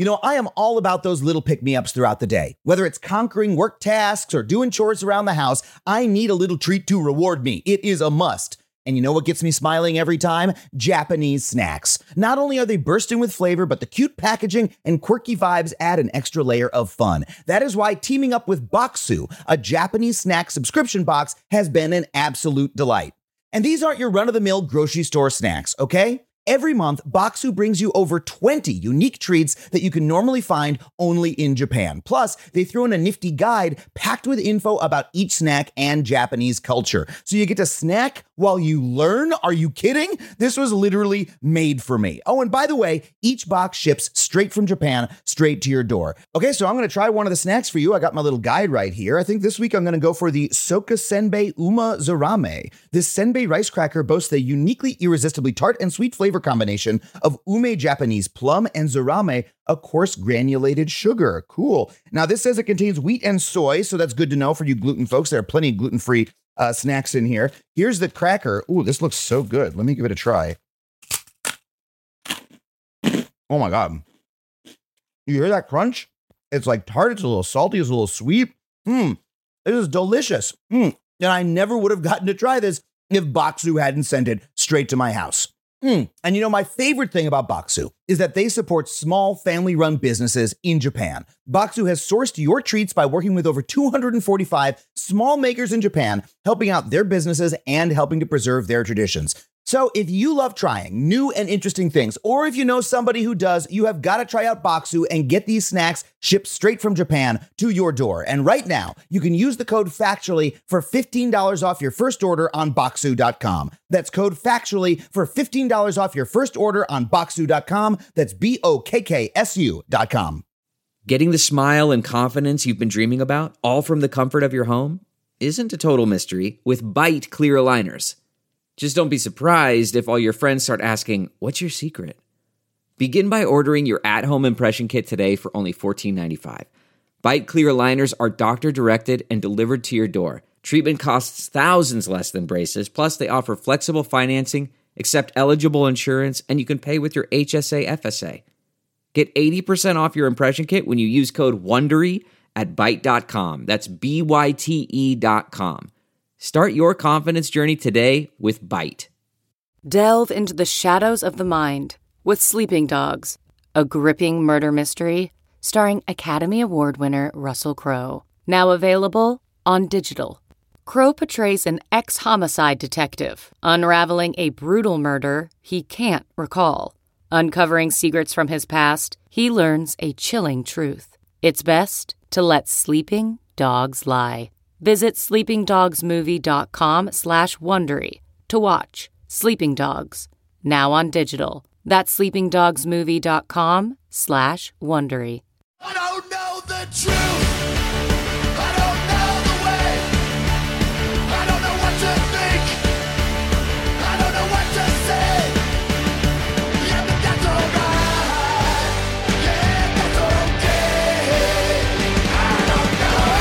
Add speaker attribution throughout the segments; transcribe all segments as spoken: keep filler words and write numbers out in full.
Speaker 1: You know, I am all about those little pick-me-ups throughout the day. Whether it's conquering work tasks or doing chores around the house, I need a little treat to reward me. It is a must. And you know what gets me smiling every time? Japanese snacks. Not only are they bursting with flavor, but the cute packaging and quirky vibes add an extra layer of fun. That is why teaming up with Bokksu, a Japanese snack subscription box, has been an absolute delight. And these aren't your run-of-the-mill grocery store snacks, okay? Every month, Bokksu brings you over twenty unique treats that you can normally find only in Japan. Plus, they throw in a nifty guide packed with info about each snack and Japanese culture. So you get to snack while you learn? Are you kidding? This was literally made for me. Oh, and by the way, each box ships straight from Japan, straight to your door. Okay, so I'm going to try one of the snacks for you. I got my little guide right here. I think this week I'm going to go for the Soka Senbei Uma Zarame. This senbei rice cracker boasts a uniquely irresistibly tart and sweet flavor combination of ume Japanese plum and zarame, a coarse granulated sugar. Cool. Now, this says it contains wheat and soy, so that's good to know for you gluten folks. There are plenty of gluten-free uh, snacks in here. Here's the cracker. Ooh, this looks so good. Let me give it a try. Oh my God. You hear that crunch? It's like tart. It's a little salty. It's a little sweet. Mmm. It is delicious. Mmm. And I never would have gotten to try this if Bokksu hadn't sent it straight to my house. Mm. And you know, my favorite thing about Bokksu is that they support small family-run businesses in Japan. Bokksu has sourced your treats by working with over two hundred forty-five small makers in Japan, helping out their businesses and helping to preserve their traditions. So if you love trying new and interesting things, or if you know somebody who does, you have got to try out Bokksu and get these snacks shipped straight from Japan to your door. And right now, you can use the code FACTUALLY for fifteen dollars off your first order on Bokksu dot com. That's code FACTUALLY for fifteen dollars off your first order on Bokksu dot com. That's B O K K S U dot com.
Speaker 2: Getting the smile and confidence you've been dreaming about, all from the comfort of your home, isn't a total mystery with Byte clear aligners. Just don't be surprised if all your friends start asking, what's your secret? Begin by ordering your at-home impression kit today for only fourteen ninety-five. Byte clear aligners are doctor-directed and delivered to your door. Treatment costs thousands less than braces, plus they offer flexible financing, accept eligible insurance, and you can pay with your H S A F S A. Get eighty percent off your impression kit when you use code WONDERY at byte dot com. That's B Y T E dot com. Start your confidence journey today with Byte.
Speaker 3: Delve into the shadows of the mind with Sleeping Dogs, a gripping murder mystery starring Academy Award winner Russell Crowe. Now available on digital. Crowe portrays an ex-homicide detective unraveling a brutal murder he can't recall. Uncovering secrets from his past, he learns a chilling truth. It's best to let sleeping dogs lie. Visit sleepingdogsmovie.com slash Wondery to watch Sleeping Dogs, now on digital. That's sleepingdogsmovie.com slash Wondery.
Speaker 4: I don't know the truth. I don't know the way. I don't know what to think. I don't know what to say. Yeah, but that's alright. Yeah, that's okay. I don't know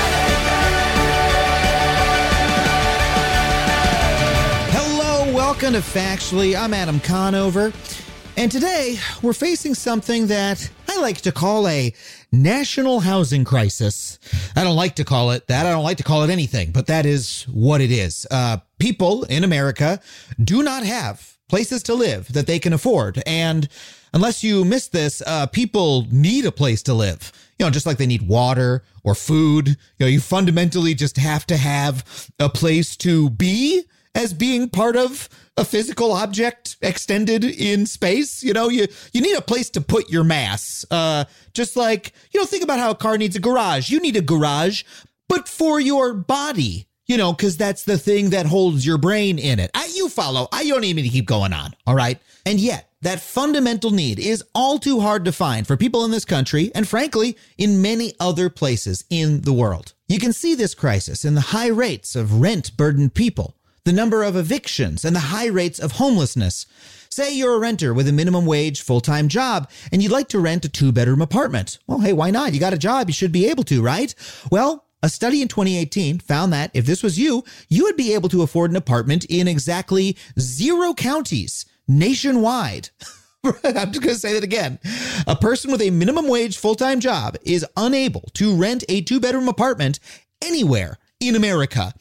Speaker 4: anything.
Speaker 5: Hello, welcome to Factually. I'm Adam Conover. And today, we're facing something that I like to call a national housing crisis. I don't like to call it that. I don't like to call it anything, but that is what it is. Uh, people in America do not have places to live that they can afford. And unless you missed this, uh, people need a place to live. You know, just like they need water or food. You know, you fundamentally just have to have a place to be as being part of a physical object extended in space. You know, you, you need a place to put your mass. Uh, just like, you know, think about how a car needs a garage. You need a garage, but for your body, you know, because that's the thing that holds your brain in it. I, you follow. I don't even need to keep going on. All right. And yet that fundamental need is all too hard to find for people in this country and frankly, in many other places in the world. You can see this crisis in the high rates of rent-burdened people, the number of evictions, and the high rates of homelessness. Say you're a renter with a minimum wage full-time job and you'd like to rent a two-bedroom apartment. Well, hey, why not? You got a job. You should be able to, right? Well, a study in twenty eighteen found that if this was you, you would be able to afford an apartment in exactly zero counties nationwide. I'm just going to say that again. A person with a minimum wage full-time job is unable to rent a two-bedroom apartment anywhere in America.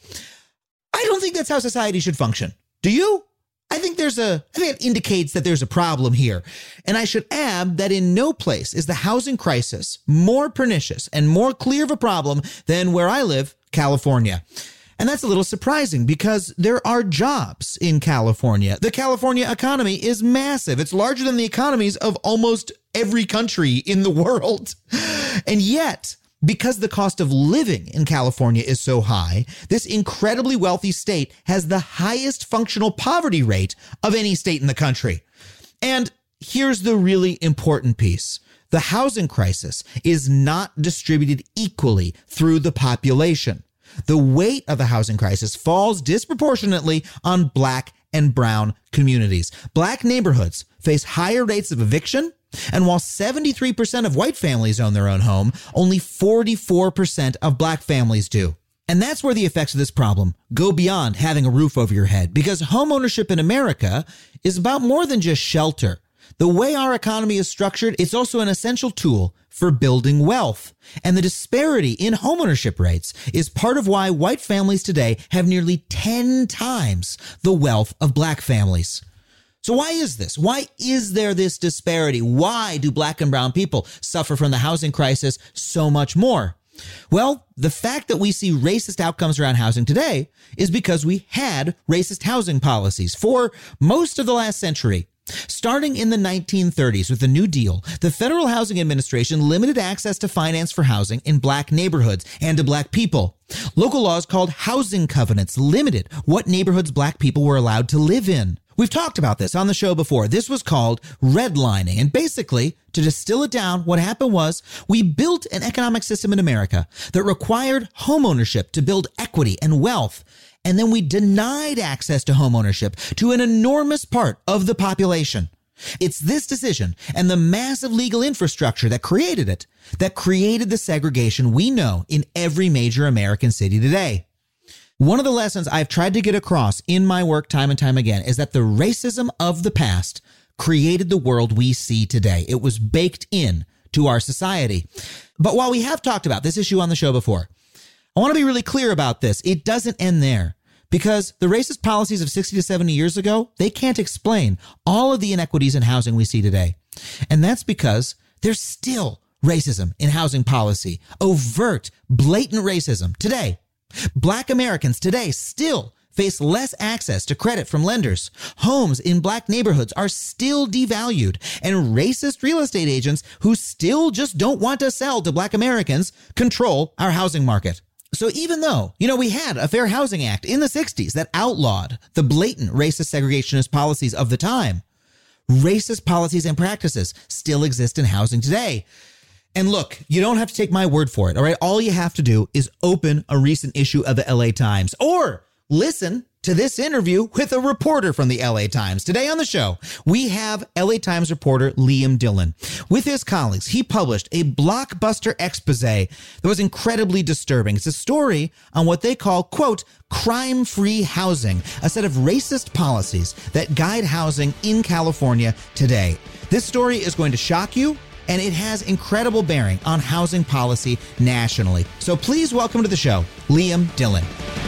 Speaker 5: I don't think that's how society should function. Do you? I think there's a, I think it indicates that there's a problem here. And I should add that in no place is the housing crisis more pernicious and more clear of a problem than where I live, California. And that's a little surprising because there are jobs in California. The California economy is massive. It's larger than the economies of almost every country in the world. And yet, because the cost of living in California is so high, this incredibly wealthy state has the highest functional poverty rate of any state in the country. And here's the really important piece. The housing crisis is not distributed equally through the population. The weight of the housing crisis falls disproportionately on Black and brown communities. Black neighborhoods face higher rates of eviction, and while seventy-three percent of white families own their own home, only forty-four percent of Black families do. And that's where the effects of this problem go beyond having a roof over your head, because homeownership in America is about more than just shelter. The way our economy is structured, it's also an essential tool for building wealth. And the disparity in homeownership rates is part of why white families today have nearly ten times the wealth of Black families. So why is this? Why is there this disparity? Why do Black and brown people suffer from the housing crisis so much more? Well, the fact that we see racist outcomes around housing today is because we had racist housing policies for most of the last century. Starting in the nineteen thirties with the New Deal, the Federal Housing Administration limited access to finance for housing in Black neighborhoods and to Black people. Local laws called housing covenants limited what neighborhoods Black people were allowed to live in. We've talked about this on the show before. This was called redlining. And basically, to distill it down, what happened was we built an economic system in America that required homeownership to build equity and wealth. And then we denied access to homeownership to an enormous part of the population. It's this decision and the massive legal infrastructure that created it that created the segregation we know in every major American city today. One of the lessons I've tried to get across in my work time and time again is that the racism of the past created the world we see today. It was baked in to our society. But while we have talked about this issue on the show before, I want to be really clear about this. It doesn't end there, because the racist policies of sixty to seventy years ago, they can't explain all of the inequities in housing we see today. And that's because there's still racism in housing policy, overt, blatant racism today. Black Americans today still face less access to credit from lenders. Homes in Black neighborhoods are still devalued, and racist real estate agents who still just don't want to sell to Black Americans control our housing market. So even though, you know, we had a Fair Housing Act in the sixties that outlawed the blatant racist segregationist policies of the time, racist policies and practices still exist in housing today. And look, you don't have to take my word for it, all right? All you have to do is open a recent issue of the L A Times or listen to this interview with a reporter from the L A Times. Today on the show, we have L A Times reporter Liam Dillon. With his colleagues, he published a blockbuster expose that was incredibly disturbing. It's a story on what they call, quote, crime-free housing, a set of racist policies that guide housing in California today. This story is going to shock you, and it has incredible bearing on housing policy nationally. So please welcome to the show, Liam Dillon.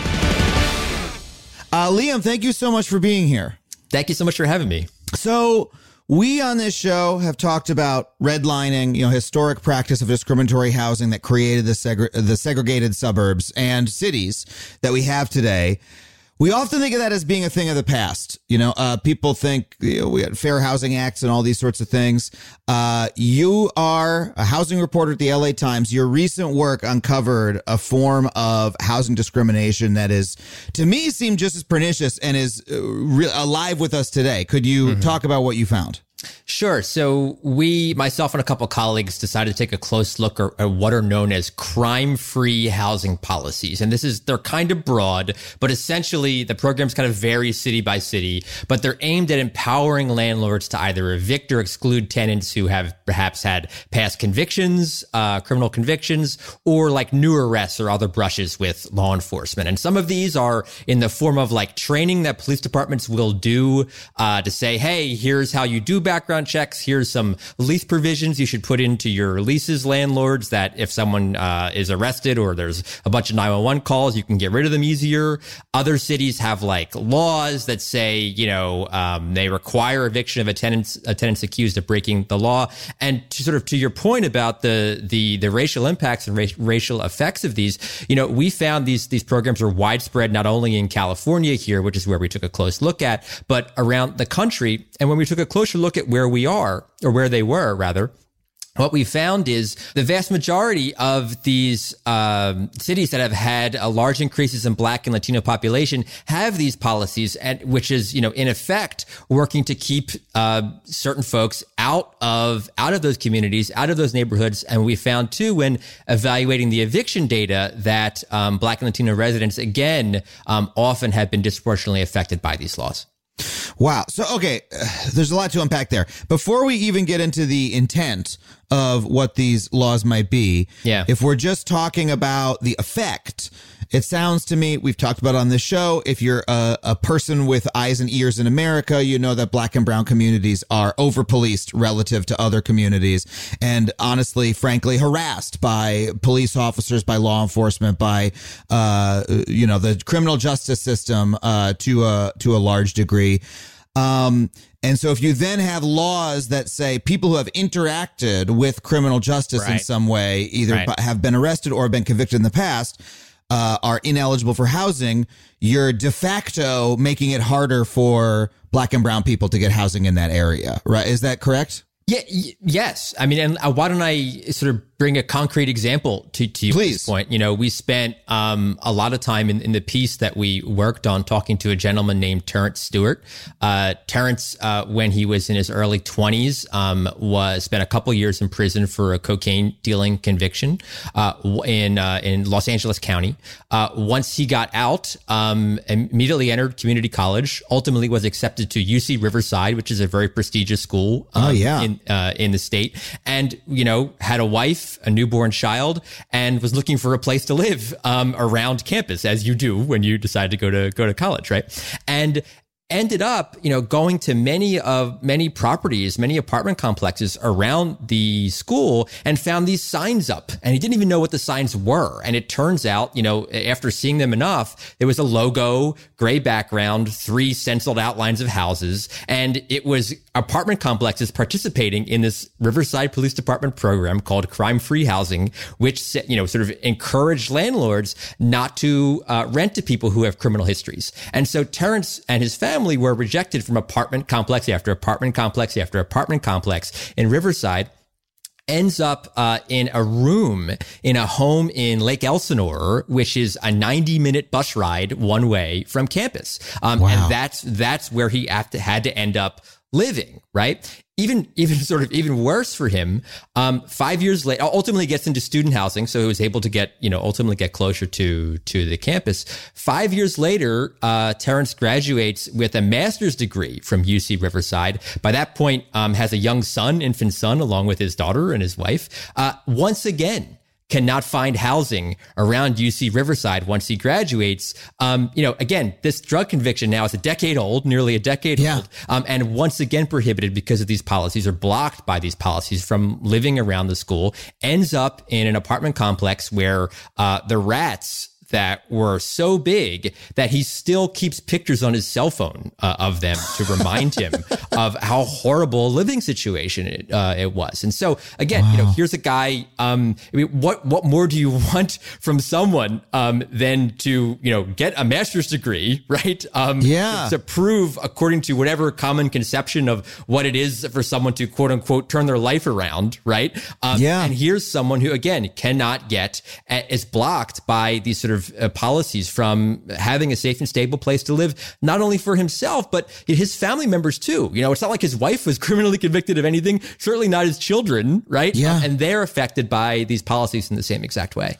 Speaker 5: Uh, Liam, thank you so much for being here.
Speaker 6: Thank you so much for having me.
Speaker 5: So we on this show have talked about redlining, you know, historic practice of discriminatory housing that created the, segre- the segregated suburbs and cities that we have today. We often think of that as being a thing of the past. You know, uh, people think, you know, we had Fair Housing Acts and all these sorts of things. Uh, you are a housing reporter at the L A Times. Your recent work uncovered a form of housing discrimination that is, to me, seemed just as pernicious and is uh, re- alive with us today. Could you mm-hmm. talk about what you found?
Speaker 6: Sure. So we, myself and a couple of colleagues, decided to take a close look at what are known as crime-free housing policies. And this is, they're kind of broad, but essentially the programs kind of vary city by city, but they're aimed at empowering landlords to either evict or exclude tenants who have perhaps had past convictions, uh, criminal convictions, or like new arrests or other brushes with law enforcement. And some of these are in the form of like training that police departments will do uh, to say, hey, here's how you do background checks. Here's some lease provisions you should put into your leases, landlords, that if someone uh, is arrested or there's a bunch of nine one one calls, you can get rid of them easier. Other cities have like laws that say, you know, um, they require eviction of a tenant, a tenant's accused of breaking the law. And to sort of to your point about the the the racial impacts and ra- racial effects of these, you know, we found these these programs are widespread not only in California here, which is where we took a close look at, but around the country. And when we took a closer look at where we are, or where they were rather, what we found is the vast majority of these um, cities that have had a large increases in Black and Latino population have these policies, and which is, you know, in effect working to keep uh, certain folks out of out of those communities, out of those neighborhoods. And we found too, when evaluating the eviction data, that um, Black and Latino residents again um, often have been disproportionately affected by these laws.
Speaker 5: Wow. So, okay, uh, there's a lot to unpack there. Before we even get into the intent of what these laws might be,
Speaker 6: yeah.
Speaker 5: if we're just talking about the effect, it sounds to me, we've talked about on this show, if you're a, a person with eyes and ears in America, you know that Black and brown communities are over-policed relative to other communities, and honestly, frankly, harassed by police officers, by law enforcement, by, uh, you know, the criminal justice system uh, to a to a large degree. Um, and so if you then have laws that say people who have interacted with criminal justice
Speaker 6: right.
Speaker 5: in some way, either
Speaker 6: right.
Speaker 5: have been arrested or have been convicted in the past, uh, are ineligible for housing, you're de facto making it harder for Black and brown people to get housing in that area, right? Is that correct?
Speaker 6: Yeah. Y- yes. I mean, and uh, why don't I sort of bring a concrete example to, to you
Speaker 5: Please.
Speaker 6: at this point? You know, we spent um, a lot of time in, in the piece that we worked on talking to a gentleman named Terrence Stewart. Uh, Terrence, uh, when he was in his early twenties, um, was spent a couple years in prison for a cocaine dealing conviction uh, in uh, in Los Angeles County. Uh, once he got out, um, immediately entered community college. Ultimately, was accepted to U C Riverside, which is a very prestigious school. Um,
Speaker 5: oh yeah.
Speaker 6: In, uh, in the state, and you know, had a wife, a newborn child, and was looking for a place to live um, around campus, as you do when you decide to go to go to college, right? And ended up, you know, going to many of many properties, many apartment complexes around the school, and found these signs up. And he didn't even know what the signs were. And it turns out, you know, after seeing them enough, there was a logo, gray background, three stenciled outlines of houses, and it was apartment complexes participating in this Riverside Police Department program called Crime-Free Housing, which, you know, sort of encouraged landlords not to uh, rent to people who have criminal histories. And so Terrence and his family were rejected from apartment complex after apartment complex after apartment complex in Riverside. Ends up uh, in a room in a home in Lake Elsinore, which is a ninety minute bus ride one way from campus. Um,
Speaker 5: wow.
Speaker 6: And that's that's where he have to, had to end up living, right? Even, even sort of even worse for him, um, five years later, ultimately gets into student housing. So he was able to get, you know, ultimately get closer to, to the campus. Five years later, uh, Terrence graduates with a master's degree from U C Riverside. By that point, um, has a young son, infant son, along with his daughter and his wife. Uh, once again, cannot find housing around U C Riverside once he graduates. Um, you know, again, this drug conviction now is a decade old, nearly a decade
Speaker 5: yeah.
Speaker 6: old, um, and once again prohibited because of these policies, or blocked by these policies from living around the school. Ends up in an apartment complex where uh, the rats that were so big that he still keeps pictures on his cell phone uh, of them to remind him of how horrible a living situation it, uh, it was. And so again, wow. you know, here's a guy, um, I mean, what, what more do you want from someone, um, than to, you know, get a master's degree, right? Um,
Speaker 5: yeah.
Speaker 6: to, to prove, according to whatever common conception of what it is for someone to quote unquote turn their life around, right? Um,
Speaker 5: yeah.
Speaker 6: And here's someone who, again, cannot get, is blocked by these sort of Uh, policies from having a safe and stable place to live, not only for himself, but his family members too. You know, it's not like his wife was criminally convicted of anything, certainly not his children, right?
Speaker 5: Yeah.
Speaker 6: Um, and they're affected by these policies in the same exact way.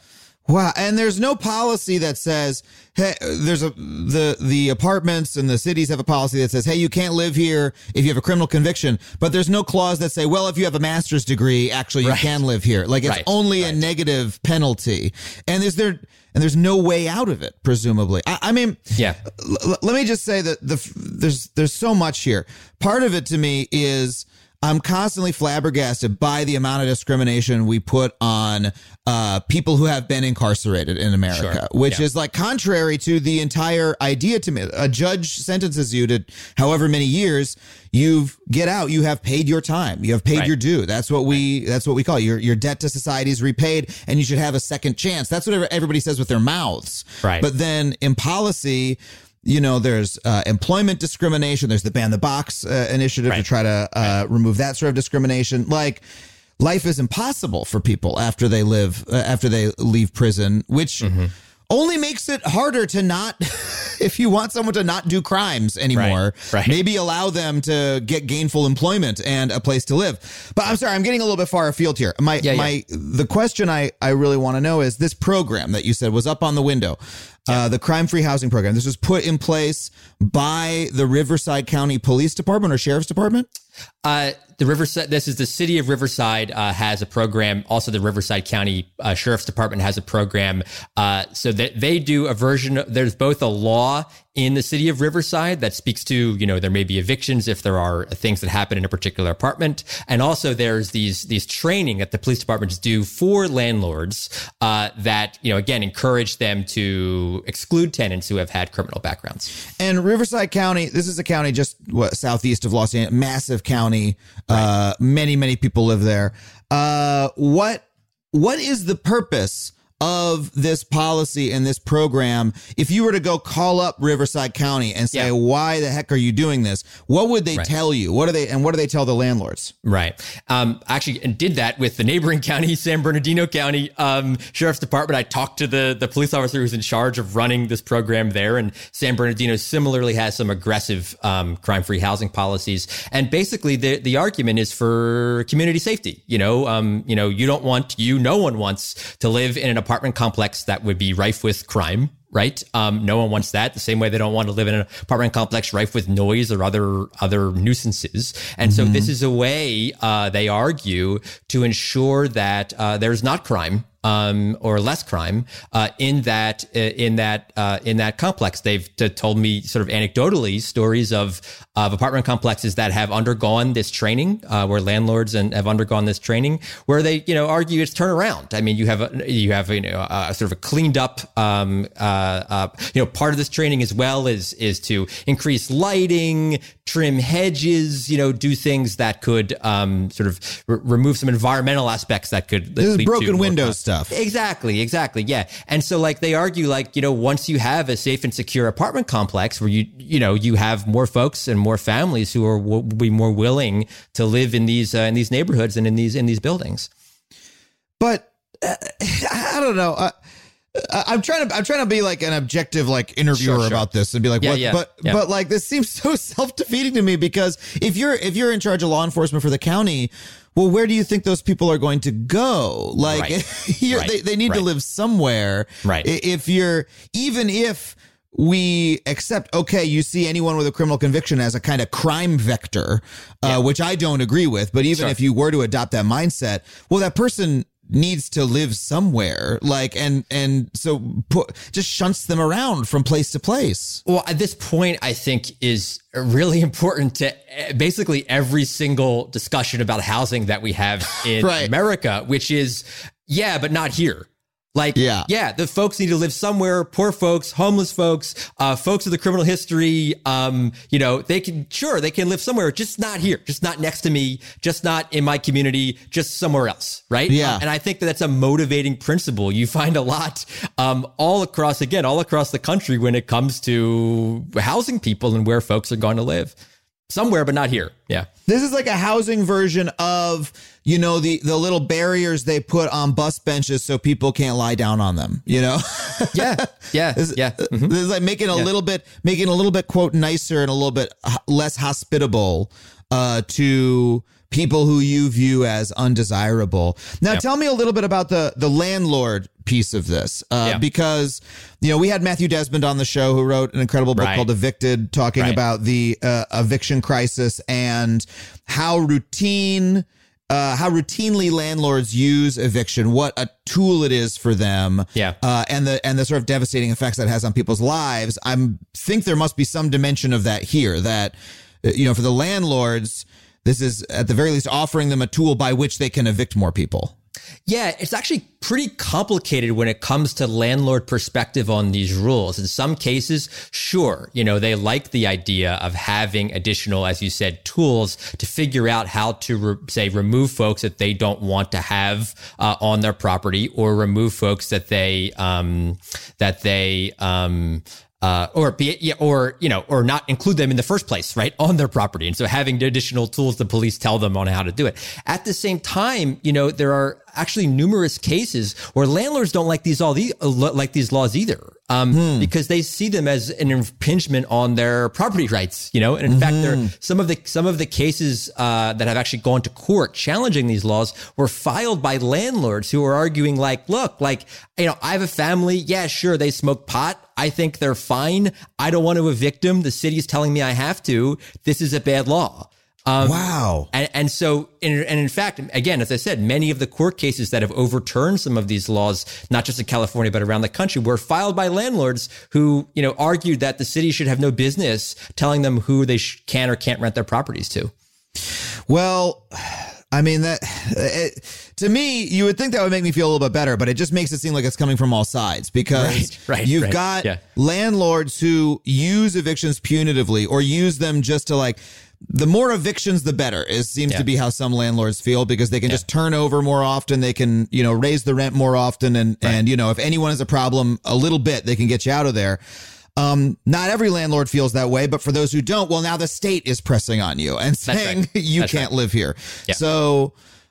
Speaker 5: Wow. And there's no policy that says, hey, there's a, the, the apartments and the cities have a policy that says, hey, you can't live here if you have a criminal conviction. But there's no clause that say, well, if you have a master's degree, actually you
Speaker 6: Right.
Speaker 5: can live here. Like it's
Speaker 6: Right.
Speaker 5: only
Speaker 6: Right.
Speaker 5: a negative penalty. And is there, and there's no way out of it, presumably. I, I mean,
Speaker 6: Yeah.
Speaker 5: l- let me just say that the, there's, there's so much here. Part of it to me is, I'm constantly flabbergasted by the amount of discrimination we put on uh, people who have been incarcerated in America,
Speaker 6: Sure.
Speaker 5: which
Speaker 6: Yeah.
Speaker 5: is like contrary to the entire idea to me. A judge sentences you to however many years, you get out, you have paid your time, you have paid
Speaker 6: Right.
Speaker 5: your due. That's what we that's what we call it. Your your debt to society is repaid, and you should have a second chance. That's what everybody says with their mouths.
Speaker 6: Right.
Speaker 5: But then in policy, you know, there's uh, employment discrimination. There's the Ban the Box uh, initiative to
Speaker 6: Right.
Speaker 5: try to uh, remove that sort of discrimination. Like, life is impossible for people after they live uh, after they leave prison, which
Speaker 6: Mm-hmm.
Speaker 5: only makes it harder to not. If you want someone to not do crimes anymore,
Speaker 6: Right. Right.
Speaker 5: maybe allow them to get gainful employment and a place to live. But I'm sorry, I'm getting a little bit far afield here. My
Speaker 6: Yeah, yeah.
Speaker 5: my the question I I really want to know is this program that you said was up on the window. Uh, the crime-free housing program. This was put in place by the Riverside County Police Department or Sheriff's Department.
Speaker 6: Uh, the Riverside, this is the city of Riverside uh, has a program. Also, the Riverside County uh, Sheriff's Department has a program. Uh, so that they do a version. Of, there's both a law in the city of Riverside that speaks to, you know, there may be evictions if there are things that happen in a particular apartment, and also there's these these training that the police departments do for landlords uh, that, you know, again encourage them to exclude tenants who have had criminal backgrounds.
Speaker 5: And Riverside County, this is a county just what southeast of Los Angeles, massive county. Uh, many, many people live there. Uh, what what is the purpose of this policy and this program? If you were to go call up Riverside County and say,
Speaker 6: Yeah.
Speaker 5: why the heck are you doing this? What would they
Speaker 6: Right.
Speaker 5: tell you? What do they, and what do they tell the landlords?
Speaker 6: Right. Um, actually, and did that with the neighboring county, San Bernardino County um, Sheriff's Department. I talked to the, the police officer who's in charge of running this program there. And San Bernardino similarly has some aggressive um, crime-free housing policies. And basically, the, the argument is for community safety. You know, um, you know, you don't want, you, no one wants to live in an apartment complex that would be rife with crime. Right. Um, no one wants that. The same way they don't want to live in an apartment complex rife with noise or other other nuisances. And so this is a way, uh, they argue, to ensure that uh, there's not crime. Um, or less crime uh, in that uh, in that uh, in that complex. They've t- told me sort of anecdotally stories of of apartment complexes that have undergone this training, uh, where landlords and have undergone this training, where they you know argue it's turnaround. I mean, you have a, you have you know a, sort of a cleaned up um, uh, uh, you know part of this training as well is is to increase lighting, trim hedges, you know, do things that could um, sort of r- remove some environmental aspects that could
Speaker 5: This is
Speaker 6: lead to
Speaker 5: broken
Speaker 6: more
Speaker 5: windows
Speaker 6: crime.
Speaker 5: stuff.
Speaker 6: Exactly, exactly. Yeah. And so like they argue like, you know, once you have a safe and secure apartment complex where you, you know, you have more folks and more families who are will be more willing to live in these uh, in these neighborhoods and in these in these buildings.
Speaker 5: But uh, I don't know. Uh, I- I'm trying to I'm trying to be like an objective like interviewer
Speaker 6: Sure, sure.
Speaker 5: about this and be like,
Speaker 6: Yeah,
Speaker 5: what?
Speaker 6: yeah,
Speaker 5: but
Speaker 6: yeah.
Speaker 5: but like this seems so self defeating to me, because if you're if you're in charge of law enforcement for the county, well, where do you think those people are going to go? Like,
Speaker 6: Right.
Speaker 5: you're,
Speaker 6: Right.
Speaker 5: they they need to
Speaker 6: Right.
Speaker 5: live somewhere.
Speaker 6: Right.
Speaker 5: I- If you're even if we accept, okay, you see anyone with a criminal conviction as a kind of crime vector, uh,
Speaker 6: Yeah.
Speaker 5: which I don't agree with. But even
Speaker 6: Sure.
Speaker 5: if you were to adopt that mindset, well, that person needs to live somewhere, like, and and so put, just shunts them around from place to place.
Speaker 6: Well, at this point, I think is really important to uh, basically every single discussion about housing that we have in
Speaker 5: Right.
Speaker 6: America, which is, yeah, but not here. Like,
Speaker 5: Yeah.
Speaker 6: yeah, the folks need to live somewhere. Poor folks, homeless folks, uh, folks with a criminal history. Um, you know, they can, sure, they can live somewhere, just not here, just not next to me, just not in my community, just somewhere else. Right.
Speaker 5: Yeah.
Speaker 6: Um, and I think that that's a motivating principle. You find a lot, um, all across, again, all across the country when it comes to housing people and where folks are going to live. Somewhere, but not here. Yeah.
Speaker 5: This is like a housing version of, you know, the the little barriers they put on bus benches so people can't lie down on them, you know?
Speaker 6: Yeah. Yeah.
Speaker 5: This,
Speaker 6: yeah. Mhm.
Speaker 5: this is like making a
Speaker 6: Yeah.
Speaker 5: little bit, making a little bit, quote, nicer and a little bit h- less hospitable uh, to people who you view as undesirable. Now,
Speaker 6: Yeah.
Speaker 5: tell me a little bit about the the landlord piece of this, uh,
Speaker 6: Yeah.
Speaker 5: because, you know, we had Matthew Desmond on the show who wrote an incredible book
Speaker 6: Right.
Speaker 5: called Evicted, talking
Speaker 6: Right.
Speaker 5: about the uh, eviction crisis and how routine, uh, how routinely landlords use eviction, what a tool it is for them,
Speaker 6: Yeah.
Speaker 5: uh, and the and the sort of devastating effects that has on people's lives. I think there must be some dimension of that here, that, uh, you know, for the landlords, this is at the very least offering them a tool by which they can evict more people.
Speaker 6: Yeah, it's actually pretty complicated when it comes to landlord perspective on these rules. In some cases, sure, you know, they like the idea of having additional, as you said, tools to figure out how to, re- say, remove folks that they don't want to have uh, on their property, or remove folks that they um, that they um, Uh, or be yeah, or you know, or not include them in the first place, right, on their property. And so having the additional tools, the police tell them on how to do it. At the same time, you know, there are actually numerous cases where landlords don't like these all these like these laws either, um, hmm. because they see them as an impingement on their property rights. You know, and in mm-hmm. fact, there some of the some of the cases uh, that have actually gone to court challenging these laws were filed by landlords who are arguing, like, look, like, you know, I have a family. Yeah, sure, they smoke pot. I think they're fine. I don't want to evict them. The city's telling me I have to. This is a bad law. Um,
Speaker 5: wow.
Speaker 6: And, and so, in, and in fact, again, as I said, many of the court cases that have overturned some of these laws, not just in California, but around the country, were filed by landlords who, you know, argued that the city should have no business telling them who they sh- can or can't rent their properties to.
Speaker 5: Well, I mean, that it, to me, you would think that would make me feel a little bit better, but it just makes it seem like it's coming from all sides, because
Speaker 6: right, right,
Speaker 5: you've
Speaker 6: right.
Speaker 5: got
Speaker 6: yeah.
Speaker 5: landlords who use evictions punitively, or use them just to, like, the more evictions, the better. It seems
Speaker 6: yeah.
Speaker 5: to be how some landlords feel, because they can
Speaker 6: yeah.
Speaker 5: just turn over more often. They can, you know, raise the rent more often. And,
Speaker 6: right.
Speaker 5: and, you know, if anyone has a problem a little bit, they can get you out of there. Um, not every landlord feels that way, but for those who don't, well, now the state is pressing on you and saying
Speaker 6: right.
Speaker 5: you
Speaker 6: That's
Speaker 5: can't
Speaker 6: right.
Speaker 5: live here.
Speaker 6: Yeah.
Speaker 5: So,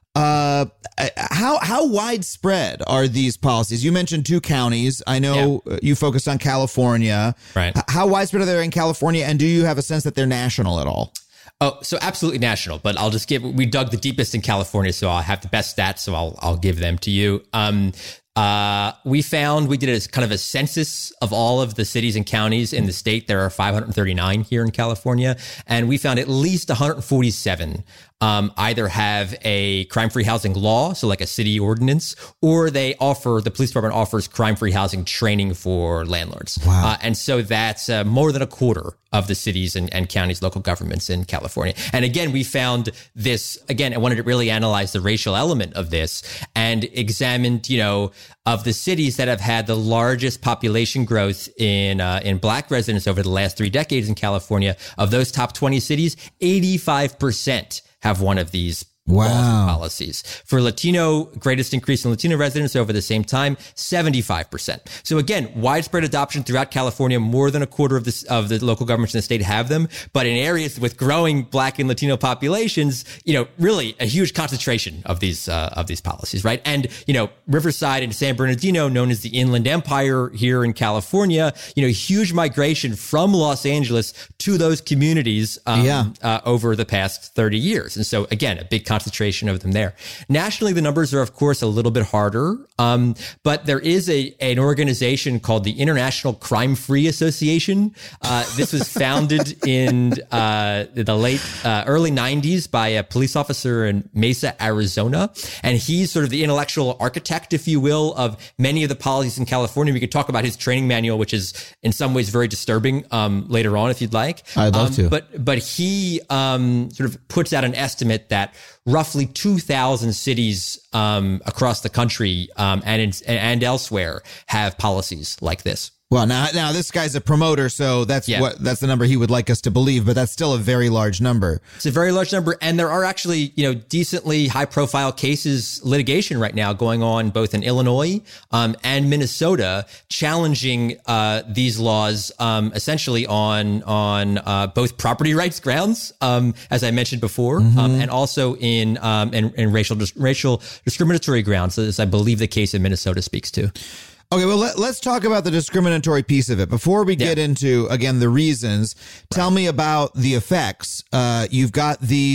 Speaker 5: uh, how, how widespread are these policies? You mentioned two counties. I know
Speaker 6: Yeah.
Speaker 5: you focused on California.
Speaker 6: Right.
Speaker 5: H- How widespread are they in California? And do you have a sense that they're national at all?
Speaker 6: Oh, so absolutely national, but I'll just give, we dug the deepest in California, so I'll have the best stats, so I'll, I'll give them to you. Um, uh, we found, we did a kind of a census of all of the cities and counties in the state. There are five hundred thirty-nine here in California, and we found at least one hundred forty-seven um, either have a crime-free housing law, so like a city ordinance, or they offer, the police department offers crime-free housing training for landlords.
Speaker 5: Wow.
Speaker 6: Uh, and so that's uh, more than a quarter of the cities and, and counties, local governments in California. And again, we found this, again, I wanted to really analyze the racial element of this and examined, you know, of the cities that have had the largest population growth in uh, in Black residents over the last three decades in California. Of those top twenty cities, eighty-five percent have one of these
Speaker 5: Wow.
Speaker 6: laws and policies. For Latino, greatest increase in Latino residents over the same time, seventy-five percent. So again, widespread adoption throughout California. More than a quarter of the, of the local governments in the state have them. But in areas with growing Black and Latino populations, you know, really a huge concentration of these, uh, of these policies, right? And, you know, Riverside and San Bernardino, known as the Inland Empire here in California, you know, huge migration from Los Angeles to those communities um,
Speaker 5: Yeah.
Speaker 6: uh, over the past thirty years. And so again, a big concentration of them there. Nationally, the numbers are, of course, a little bit harder, um, but there is a an organization called the International Crime-Free Association. Uh, this was founded in uh, the late, uh, early nineties by a police officer in Mesa, Arizona, and he's sort of the intellectual architect, if you will, of many of the policies in California. We could talk about his training manual, which is in some ways very disturbing, um, later on, if you'd like.
Speaker 5: I'd love
Speaker 6: um,
Speaker 5: to.
Speaker 6: But but he um, sort of puts out an estimate that roughly two thousand cities um, across the country um, and in, and elsewhere have policies like this.
Speaker 5: Well, now, now this guy's a promoter, so that's
Speaker 6: Yeah.
Speaker 5: what that's the number he would like us to believe, but that's still a very large number.
Speaker 6: It's a very large number, and there are actually, you know, decently high-profile cases, litigation right now going on both in Illinois um, and Minnesota, challenging uh, these laws um, essentially on on uh, both property rights grounds, um, as I mentioned before,
Speaker 5: Mm-hmm.
Speaker 6: um, and also in um, in, in racial racial discriminatory grounds, as I believe the case in Minnesota speaks to.
Speaker 5: Okay, well, let, let's talk about the discriminatory piece of it. Before we get
Speaker 6: Yeah.
Speaker 5: into, again, the reasons, tell me about the effects. Uh, you've got these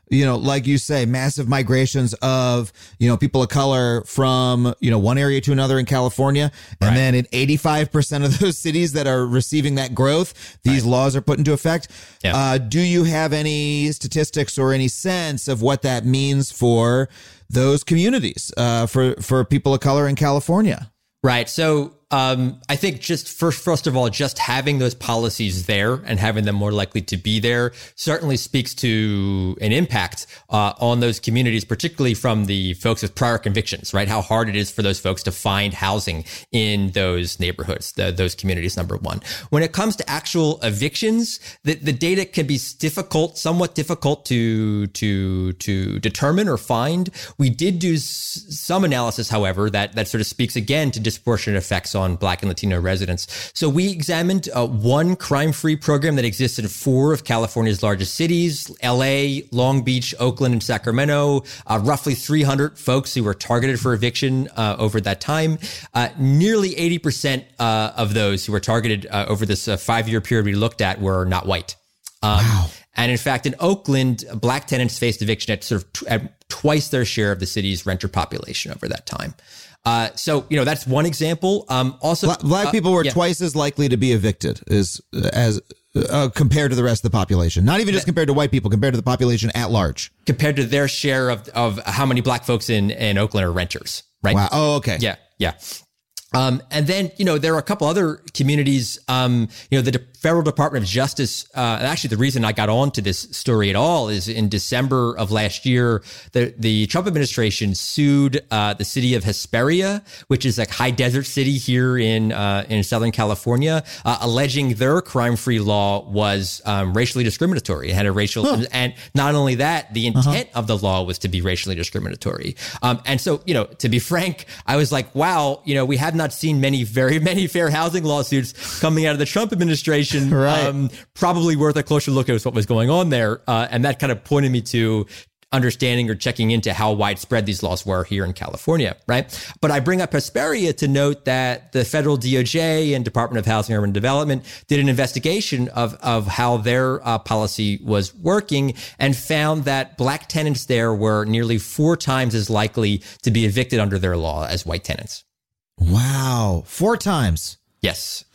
Speaker 5: you know, like you say, massive migrations of, you know, people of color from, you know, one area to another in California. And
Speaker 6: Right.
Speaker 5: then in eighty-five percent of those cities that are receiving that growth, these
Speaker 6: Right.
Speaker 5: laws are put into effect.
Speaker 6: Yeah.
Speaker 5: Uh, do you have any statistics or any sense of what that means for those communities, uh, for, for people of color in California?
Speaker 6: Right. So um, I think just first, first of all, just having those policies there and having them more likely to be there certainly speaks to an impact uh, on those communities, particularly from the folks with prior convictions, right? How hard it is for those folks to find housing in those neighborhoods, the, those communities, number one. When it comes to actual evictions, the, the data can be difficult, somewhat difficult to, to, to determine or find. We did do s- some analysis, however, that, that sort of speaks again to disproportionate effects on Black and Latino residents. So we examined uh, one crime-free program that exists in four of California's largest cities, L A, Long Beach, Oakland, and Sacramento, uh, roughly three hundred folks who were targeted for eviction uh, over that time. Uh, nearly eighty percent uh, of those who were targeted uh, over this uh, five-year period we looked at were not white. Um, wow. And in fact, in Oakland, Black tenants faced eviction at sort of t- at twice their share of the city's renter population over that time. Uh, so, you know, that's one example. Um, also,
Speaker 5: Black, black
Speaker 6: uh,
Speaker 5: people were
Speaker 6: yeah.
Speaker 5: twice as likely to be evicted as as uh, compared to the rest of the population. Not even just compared to white people, compared to the population at large.
Speaker 6: Compared to their share of of how many Black folks in, in Oakland are renters, right?
Speaker 5: Wow. Oh, okay.
Speaker 6: Yeah, yeah. Um, and then, you know, there are a couple other communities, um, you know, the De- Federal Department of Justice, uh, and actually the reason I got onto this story at all is in December of last year, the, the Trump administration sued uh, the city of Hesperia, which is a high desert city here in uh, in Southern California, uh, alleging their crime-free law was um, racially discriminatory. It had a racial, huh. and not only that, the intent uh-huh. of the law was to be racially discriminatory. Um, and so, you know, to be frank, I was like, wow, you know, we have not seen many, very many fair housing lawsuits coming out of the Trump administration.
Speaker 5: Right.
Speaker 6: Um, probably worth a closer look at what was going on there. Uh, and that kind of pointed me to understanding or checking into how widespread these laws were here in California, right? But I bring up Hesperia to note that the federal D O J and Department of Housing and Urban Development did an investigation of, of how their uh, policy was working and found that Black tenants there were nearly four times as likely to be evicted under their law as white tenants.
Speaker 5: Wow. Four times.
Speaker 6: Yes.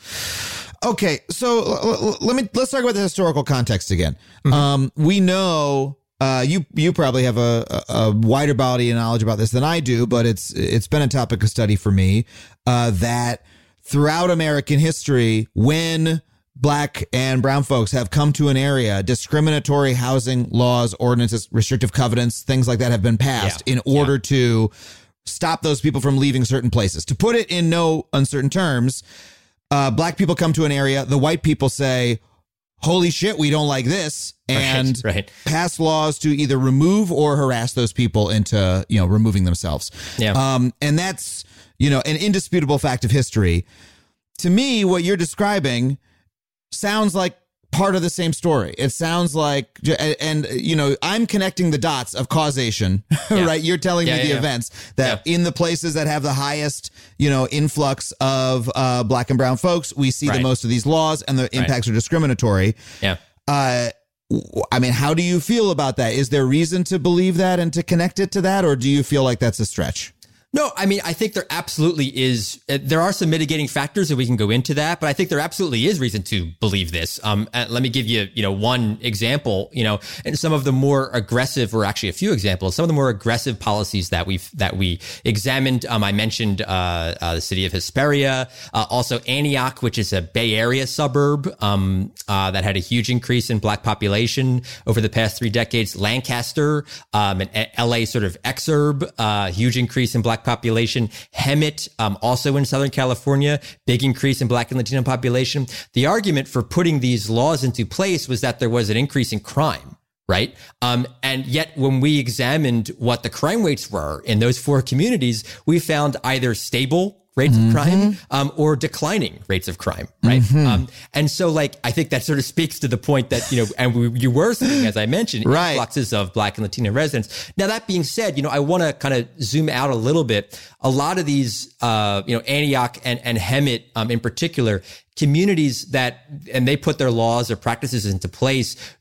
Speaker 5: Okay. So l- l- let me, let's talk about the historical context again. Mm-hmm. Um, we know, uh, you, you probably have a, a, a wider body of knowledge about this than I do, but it's, it's been a topic of study for me, uh, that throughout American history, when Black and brown folks have come to an area, discriminatory housing laws, ordinances, restrictive covenants, things like that have been passed yeah. in order yeah. to stop those people from leaving certain places. To put it in no uncertain terms, uh, Black people come to an area, the white people say, holy shit, we don't like this, and
Speaker 6: right, right.
Speaker 5: pass laws to either remove or harass those people into, you know, removing themselves.
Speaker 6: Yeah.
Speaker 5: Um, and that's, you know, an indisputable fact of history. To me, what you're describing sounds like part of the same story. It sounds like, and, and you know, I'm connecting the dots of causation,
Speaker 6: yeah.
Speaker 5: right? You're telling
Speaker 6: yeah,
Speaker 5: me
Speaker 6: yeah,
Speaker 5: the
Speaker 6: yeah.
Speaker 5: events that
Speaker 6: yeah.
Speaker 5: in the places that have the highest, you know, influx of uh, Black and brown folks, we see
Speaker 6: right.
Speaker 5: the most of these laws and the impacts
Speaker 6: right.
Speaker 5: are discriminatory.
Speaker 6: Yeah.
Speaker 5: Uh, I mean, how do you feel about that? Is there reason to believe that and to connect it to that? Or do you feel like that's a stretch?
Speaker 6: No, I mean, I think there absolutely is. Uh, there are some mitigating factors, and we can go into that. But I think there absolutely is reason to believe this. Um, and let me give you, you know, one example. You know, and some of the more aggressive, or actually a few examples, some of the more aggressive policies that we've that we examined. Um, I mentioned uh, uh, the city of Hesperia, uh, also Antioch, which is a Bay Area suburb um, uh, that had a huge increase in Black population over the past three decades. Lancaster, um, an L A sort of exurb, uh, huge increase in Black population. Hemet, um, also in Southern California, big increase in Black and Latino population. The argument for putting these laws into place was that there was an increase in crime, right? Um, and yet when we examined what the crime rates were in those four communities, we found either stable rates mm-hmm. of crime um, or declining rates of crime, right? Mm-hmm. Um, and so, like, I think that sort of speaks to the point that, you know, and we, you were seeing, as I mentioned,
Speaker 5: right.
Speaker 6: influxes of Black and Latino residents. Now, that being said, you know, I want to kind of zoom out a little bit. A lot of these, uh, you know, Antioch and, and Hemet um, in particular, communities that, and they put their laws or practices into place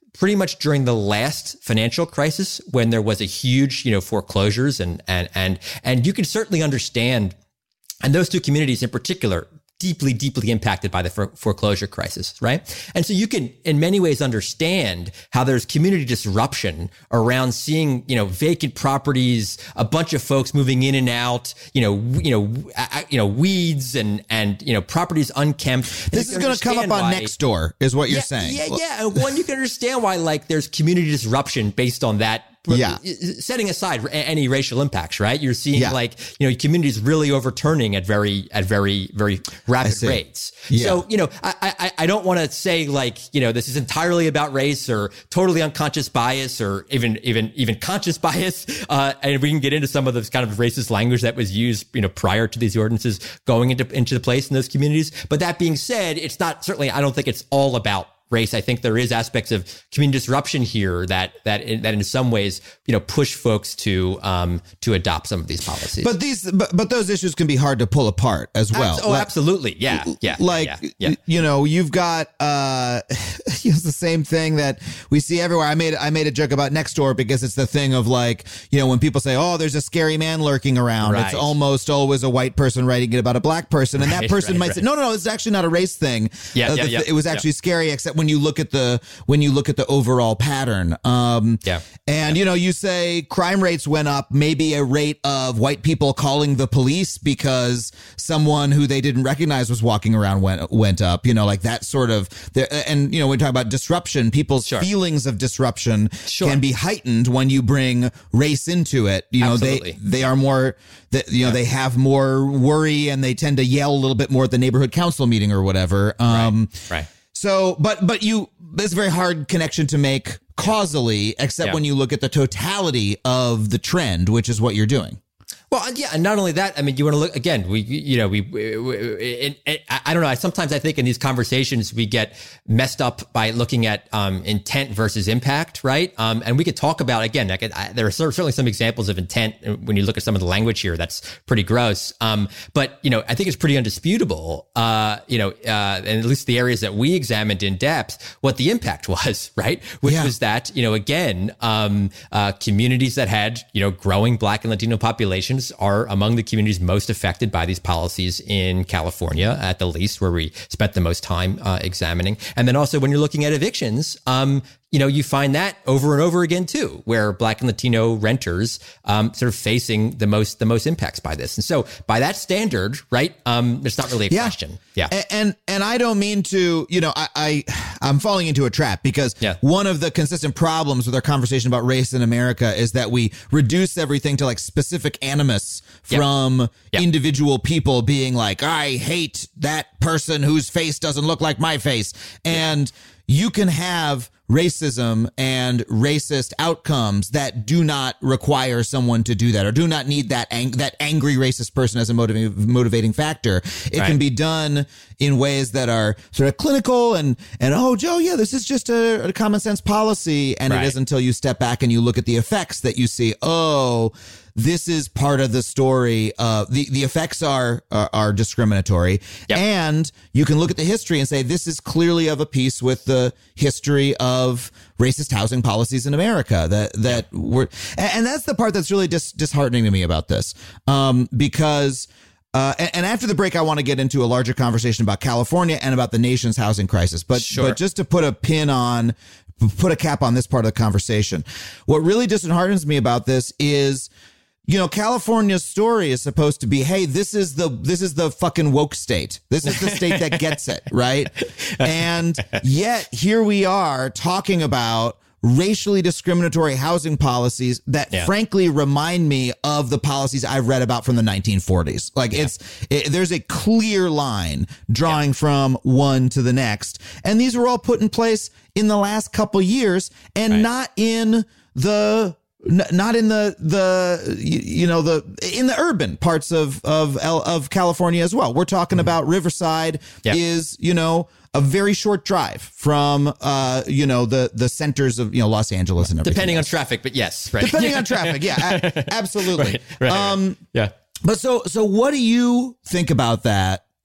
Speaker 6: pretty much during the last financial crisis when there was a huge, you know, foreclosures and, and, and, and you can certainly understand, and those two communities in particular, deeply, deeply impacted by the foreclosure crisis, right? And so you can, in many ways, understand how there's community disruption around seeing, you know, vacant properties, a bunch of folks moving in and out, you know, you know, uh, you know, weeds and and you know, properties unkempt.
Speaker 5: This is going to come up on Nextdoor, is what you're
Speaker 6: yeah,
Speaker 5: saying.
Speaker 6: Yeah, yeah. And one, you can understand why, like, there's community disruption based on that.
Speaker 5: Yeah.
Speaker 6: Setting aside any racial impacts, right? You're seeing
Speaker 5: yeah.
Speaker 6: like, you know, communities really overturning at very, at very, very rapid rates.
Speaker 5: Yeah.
Speaker 6: So, you know, I, I, I don't want to say like, you know, this is entirely about race or totally unconscious bias or even, even, even conscious bias. Uh, and we can get into some of this kind of racist language that was used, you know, prior to these ordinances going into, into the place in those communities. But that being said, it's not certainly, I don't think it's all about race. I think there is aspects of community disruption here that that in, that in some ways, you know, push folks to um to adopt some of these policies.
Speaker 5: But these, but, but those issues can be hard to pull apart as well.
Speaker 6: Abs- oh,
Speaker 5: like,
Speaker 6: absolutely, yeah, yeah.
Speaker 5: Like
Speaker 6: yeah, yeah.
Speaker 5: you know, you've got uh, it's the same thing that we see everywhere. I made I made a joke about Nextdoor because it's the thing of like, you know, when people say, "Oh, there's a scary man lurking around,"
Speaker 6: Right.
Speaker 5: it's almost always a white person writing it about a black person, and
Speaker 6: Right,
Speaker 5: that person
Speaker 6: right,
Speaker 5: might
Speaker 6: right.
Speaker 5: say, "No, no, no, it's actually not a race thing."
Speaker 6: Yeah,
Speaker 5: Uh,
Speaker 6: yeah,
Speaker 5: the-
Speaker 6: yeah,
Speaker 5: It was actually
Speaker 6: yeah.
Speaker 5: scary, except when you look at the when you look at the overall pattern. Um,
Speaker 6: Yeah.
Speaker 5: And, you know, you say crime rates went up, maybe a rate of white people calling the police because someone who they didn't recognize was walking around went, went up, you know, like that sort of, and, you know, when we talk about disruption, people's
Speaker 6: Sure.
Speaker 5: feelings of disruption
Speaker 6: Sure.
Speaker 5: can be heightened when you bring race into it. You know,
Speaker 6: Absolutely.
Speaker 5: they, they are more, that you know,
Speaker 6: Yeah.
Speaker 5: they have more worry and they tend to yell a little bit more at the neighborhood council meeting or whatever. Um,
Speaker 6: Right.
Speaker 5: So, but, but you, it's a very hard connection to make causally, except
Speaker 6: Yeah.
Speaker 5: when you look at the totality of the trend, which is what you're doing.
Speaker 6: Well, yeah, and not only that, I mean, you want to look again. We, you know, we, we, we it, it, I don't know. Sometimes I think in these conversations we get messed up by looking at um, intent versus impact, right? Um, and we could talk about again. Like, I, there are certainly some examples of intent when you look at some of the language here. That's pretty gross. Um, but you know, I think it's pretty undisputable. Uh, you know, uh, and at least the areas that we examined in depth, what the impact was, right? Which
Speaker 5: Yeah.
Speaker 6: was that you know, again, um, uh, communities that had you know growing Black and Latino populations are among the communities most affected by these policies in California, at the least, where we spent the most time uh, examining. And then also when you're looking at evictions, um, you know, you find that over and over again too, where Black and Latino renters um, sort of facing the most the most impacts by this. And so by that standard, right, um, there's not really a
Speaker 5: Yeah.
Speaker 6: question. Yeah.
Speaker 5: And, and and I don't mean to, you know, I, I I'm falling into a trap because
Speaker 6: Yeah.
Speaker 5: one of the consistent problems with our conversation about race in America is that we reduce everything to like specific animus
Speaker 6: Yep.
Speaker 5: from
Speaker 6: Yep.
Speaker 5: individual people being like, I hate that person whose face doesn't look like my face. And you can have racism and racist outcomes that do not require someone to do that or do not need that ang- that angry racist person as a motivating motivating factor. It
Speaker 6: Right.
Speaker 5: can be done in ways that are sort of clinical and and oh Joe, yeah, this is just a, a common sense policy, and
Speaker 6: Right.
Speaker 5: it is until you step back and you look at the effects that you see, oh, this is part of the story. Uh, the the effects are are, are discriminatory,
Speaker 6: Yep.
Speaker 5: and you can look at the history and say this is clearly of a piece with the history of racist housing policies in America. That that were, and, and that's the part that's really dis, disheartening to me about this, um, because. Uh, and, and after the break, I want to get into a larger conversation about California and about the nation's housing crisis. But
Speaker 6: Sure.
Speaker 5: but just to put a pin on, put a cap on this part of the conversation, what really disheartens me about this is, you know, California's story is supposed to be, hey, this is the this is the fucking woke state. This is the state that gets it, right? And yet here we are talking about racially discriminatory housing policies that
Speaker 6: Yeah.
Speaker 5: frankly remind me of the policies I've read about from the nineteen forties. Like it's, it, there's a clear line drawing from one to the next. And these were all put in place in the last couple years and
Speaker 6: Right.
Speaker 5: not in the, N- not in the the you, you know the in the urban parts of of L- of California as well. We're talking about Riverside
Speaker 6: Yep.
Speaker 5: is, you know, a very short drive from uh you know the the centers of, you know, Los Angeles and everything.
Speaker 6: Depending on
Speaker 5: else.
Speaker 6: traffic, but yes, right.
Speaker 5: depending on traffic, yeah, a- absolutely.
Speaker 6: Right, right,
Speaker 5: um
Speaker 6: yeah.
Speaker 5: but so so what do you think about that?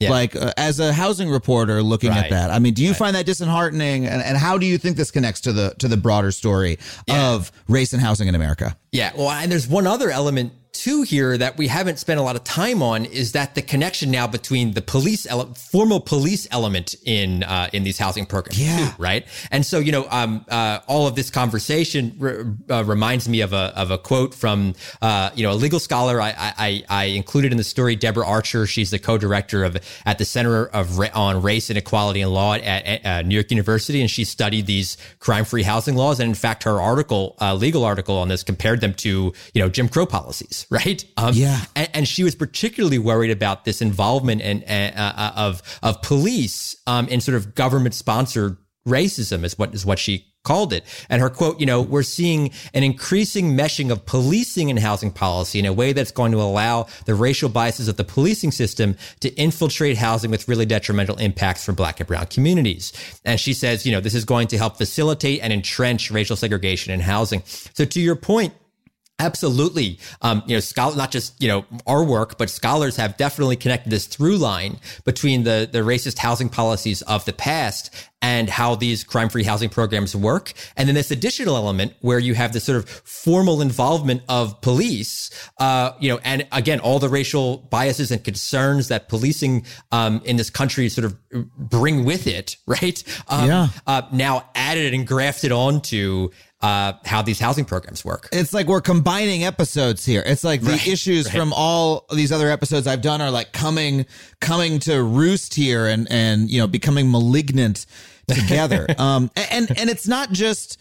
Speaker 6: Yeah.
Speaker 5: Like uh, as a housing reporter looking
Speaker 6: Right.
Speaker 5: at that, I mean, do you
Speaker 6: Right.
Speaker 5: find that disheartening? And, and how do you think this connects to the to the broader story
Speaker 6: Yeah.
Speaker 5: of race and housing in America?
Speaker 6: Yeah, well, and there's one other element too here that we haven't spent a lot of time on is that the connection now between the police ele- formal police element in uh, in these housing programs,
Speaker 5: Yeah.
Speaker 6: too, right? And so you know, um, uh, all of this conversation re- uh, reminds me of a of a quote from uh, you know a legal scholar I, I I included in the story, Deborah Archer. She's the co-director of at the Center of Ra- on Race and Equality and Law at, at uh, New York University, and she studied these crime-free housing laws. And in fact, her article, uh, legal article on this, compared them to you know Jim Crow policies. Right. Um,
Speaker 5: Yeah.
Speaker 6: And, and she was particularly worried about this involvement and uh, uh, of of police um, in sort of government sponsored racism is what is what she called it. And her quote, you know, we're seeing an increasing meshing of policing and housing policy in a way that's going to allow the racial biases of the policing system to infiltrate housing with really detrimental impacts for Black and brown communities. And she says, you know, this is going to help facilitate and entrench racial segregation in housing. So to your point, absolutely. Um, you know, scholar, not just, you know, our work, but scholars have definitely connected this through line between the, the racist housing policies of the past and how these crime-free housing programs work. And then this additional element where you have this sort of formal involvement of police, uh, you know, and again, all the racial biases and concerns that policing um, in this country sort of bring with it, right? Um,
Speaker 5: Yeah.
Speaker 6: Uh, now added and grafted onto Uh, how these housing programs work.
Speaker 5: It's like we're combining episodes here. It's like the
Speaker 6: Right,
Speaker 5: issues
Speaker 6: right.
Speaker 5: from all these other episodes I've done are like coming coming to roost here and and you know becoming malignant together. um and and it's not just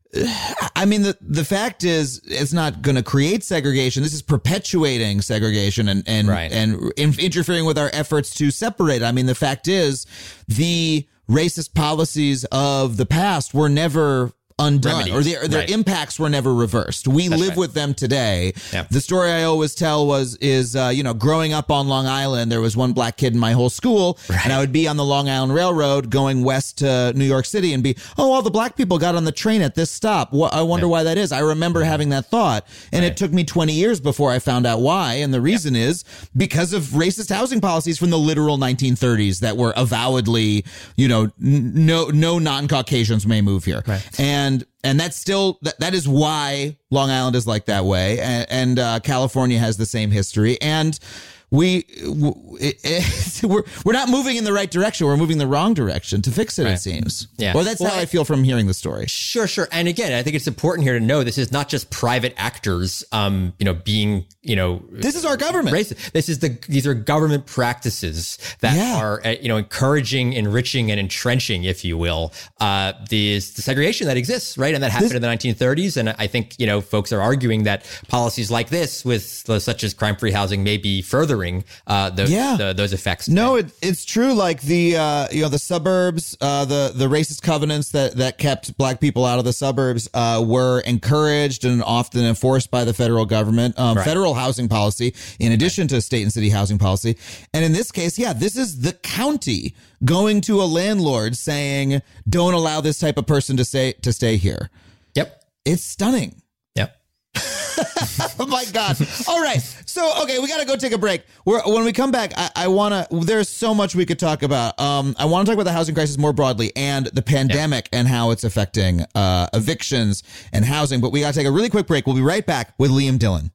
Speaker 5: I mean the the fact is it's not going to create segregation. This is perpetuating segregation and and
Speaker 6: Right.
Speaker 5: and in, interfering with our efforts to separate. I mean the fact is the racist policies of the past were never undone
Speaker 6: Remedies.
Speaker 5: or their, their
Speaker 6: Right.
Speaker 5: impacts were never reversed. We
Speaker 6: That's
Speaker 5: live
Speaker 6: right.
Speaker 5: with them today.
Speaker 6: Yeah.
Speaker 5: The story I always tell was is uh, you know growing up on Long Island, there was one black kid in my whole school, and I would be on the Long Island Railroad going west to New York City and be, oh, all the black people got on the train at this stop. What, I wonder
Speaker 6: Yeah.
Speaker 5: why that is. I remember having that thought, and
Speaker 6: Right.
Speaker 5: it took me twenty years before I found out why. And the reason is because of racist housing policies from the literal nineteen thirties that were avowedly, you know, n- no no non-Caucasians may move here,
Speaker 6: Right.
Speaker 5: and. And that's still, that, that is why Long Island is like that way. And, and uh, California has the same history. And we, w- it, it, we're, we're not moving in the right direction. We're moving the wrong direction to fix it,
Speaker 6: Right.
Speaker 5: it seems.
Speaker 6: Yeah.
Speaker 5: Or that's
Speaker 6: Well,
Speaker 5: how I
Speaker 6: I-
Speaker 5: feel from hearing the story.
Speaker 6: Sure, sure. And again, I think it's important here to know this is not just private actors, um, you know, being, you know,
Speaker 5: This is our government.
Speaker 6: racist. This is the, these are government practices that
Speaker 5: Yeah.
Speaker 6: are, uh, you know, encouraging, enriching, and entrenching, if you will, uh, these, the segregation that exists, right? And that happened in the nineteen thirties. And I think, you know, folks are arguing that policies like this with uh, such as crime-free housing may be furthering, uh, those,
Speaker 5: Yeah.
Speaker 6: the, those effects.
Speaker 5: No, it, it's true. Like the uh, you know the suburbs, uh, the the racist covenants that that kept black people out of the suburbs uh, were encouraged and often enforced by the federal government. Um,
Speaker 6: Right.
Speaker 5: Federal housing policy, in addition to state and city housing policy, and in this case, yeah, this is the county going to a landlord saying, "Don't allow this type of person to stay to stay here."
Speaker 6: Yep.
Speaker 5: It's stunning.
Speaker 6: Yep.
Speaker 5: Oh my God. All right. So, okay, we got to go take a break. We're, when we come back, I, I want to, there's so much we could talk about. Um, I want to talk about the housing crisis more broadly and the pandemic and how it's affecting uh, evictions and housing. But we got to take a really quick break. We'll be right back with Liam Dillon.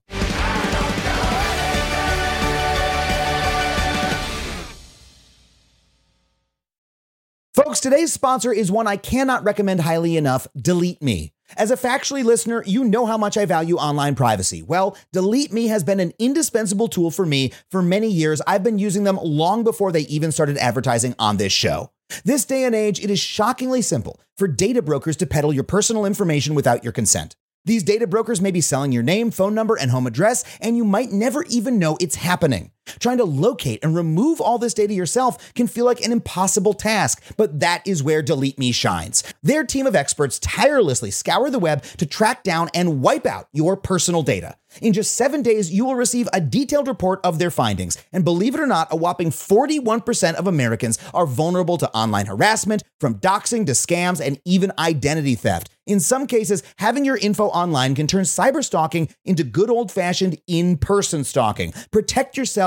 Speaker 1: Folks, today's sponsor is one I cannot recommend highly enough, Delete Me. As a Factually listener, you know how much I value online privacy. Well, Delete Me has been an indispensable tool for me for many years. I've been using them long before they even started advertising on this show. This day and age, it is shockingly simple for data brokers to peddle your personal information without your consent. These data brokers may be selling your name, phone number, and home address, and you might never even know it's happening. Trying to locate and remove all this data yourself can feel like an impossible task, but that is where Delete Me shines. Their team of experts tirelessly scour the web to track down and wipe out your personal data. In just seven days, you will receive a detailed report of their findings. And believe it or not, a whopping forty-one percent of Americans are vulnerable to online harassment, from doxing to scams and even identity theft. In some cases, having your info online can turn cyber stalking into good old-fashioned in-person stalking. Protect yourself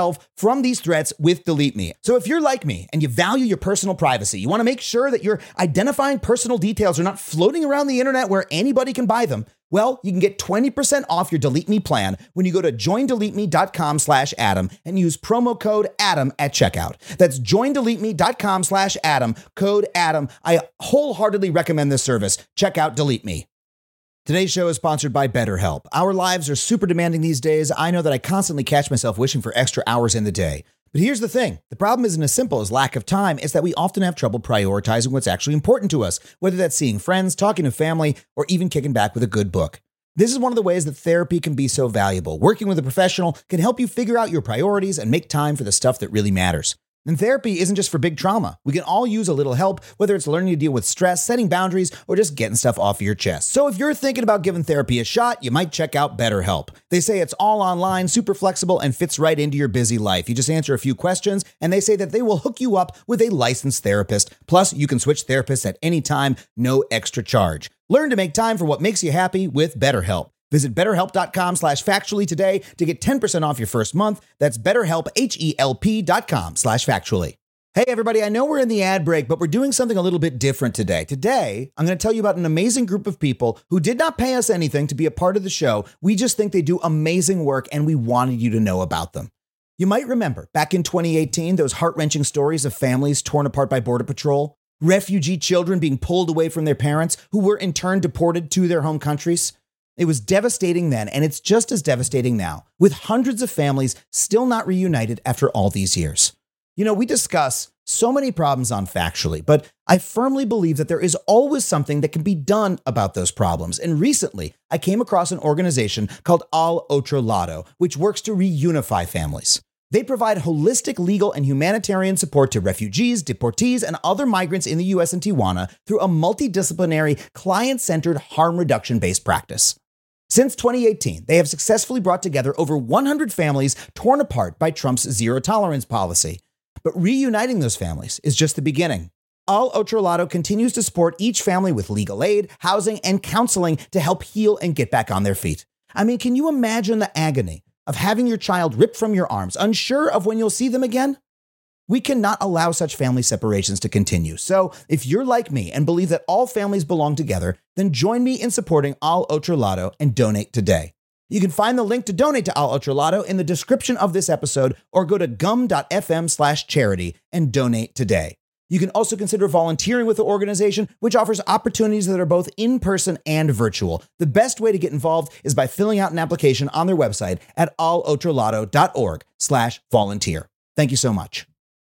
Speaker 1: yourself from these threats with Delete Me. So if you're like me and you value your personal privacy, you want to make sure that your identifying personal details are not floating around the internet where anybody can buy them, well, you can get twenty percent off your Delete Me plan when you go to joindeleteme.com slash Adam and use promo code Adam at checkout. That's joindeleteme.com slash Adam, code Adam. I wholeheartedly recommend this service. Check out Delete Me. Today's show is sponsored by BetterHelp. Our lives are super demanding these days. I know that I constantly catch myself wishing for extra hours in the day. But here's the thing. The problem isn't as simple as lack of time. It's that we often have trouble prioritizing what's actually important to us, whether that's seeing friends, talking to family, or even kicking back with a good book. This is one of the ways that therapy can be so valuable. Working with a professional can help you figure out your priorities and make time for the stuff that really matters. And therapy isn't just for big trauma. We can all use a little help, whether it's learning to deal with stress, setting boundaries, or just getting stuff off of your chest. So if you're thinking about giving therapy a shot, you might check out BetterHelp. They say it's all online, super flexible, and fits right into your busy life. You just answer a few questions, and they say that they will hook you up with a licensed therapist. Plus, you can switch therapists at any time, no extra charge. Learn to make time for what makes you happy with BetterHelp. Visit betterhelp.com slash factually today to get ten percent off your first month. That's betterhelp, H-E-L-P dot com slash factually. Hey, everybody, I know we're in the ad break, but we're doing something a little bit different today. Today, I'm going to tell you about an amazing group of people who did not pay us anything to be a part of the show. We just think they do amazing work, and we wanted you to know about them. You might remember, back in twenty eighteen, those heart-wrenching stories of families torn apart by Border Patrol, refugee children being pulled away from their parents, who were in turn deported to their home countries. It was devastating then, and it's just as devastating now, with hundreds of families still not reunited after all these years. You know, we discuss so many problems on Factually, but I firmly believe that there is always something that can be done about those problems. And recently, I came across an organization called Al Otro Lado, which works to reunify families. They provide holistic legal and humanitarian support to refugees, deportees, and other migrants in the U S and Tijuana through a multidisciplinary, client-centered, harm reduction-based practice. Since twenty eighteen, they have successfully brought together over one hundred families torn apart by Trump's zero-tolerance policy. But reuniting those families is just the beginning. Al Otro Lado continues to support each family with legal aid, housing, and counseling to help heal and get back on their feet. I mean, can you imagine the agony of having your child ripped from your arms, unsure of when you'll see them again? We cannot allow such family separations to continue. So if you're like me and believe that all families belong together, then join me in supporting Al Otro Lado and donate today. You can find the link to donate to Al Otro Lado in the description of this episode, or go to gum.fm slash charity and donate today. You can also consider volunteering with the organization, which offers opportunities that are both in-person and virtual. The best way to get involved is by filling out an application on their website at alotrolado.org slash volunteer. Thank you so much.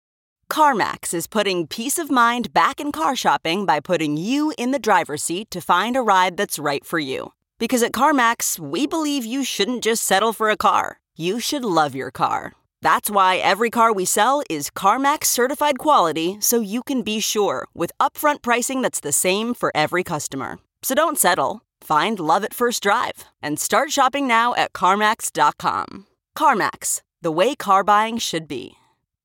Speaker 7: CarMax is putting peace of mind back in car shopping by putting you in the driver's seat to find a ride that's right for you. Because at CarMax, we believe you shouldn't just settle for a car. You should love your car. That's why every car we sell is CarMax certified quality, so you can be sure with upfront pricing that's the same for every customer. So don't settle. Find love at first drive and start shopping now at CarMax dot com. CarMax, the way car buying should be.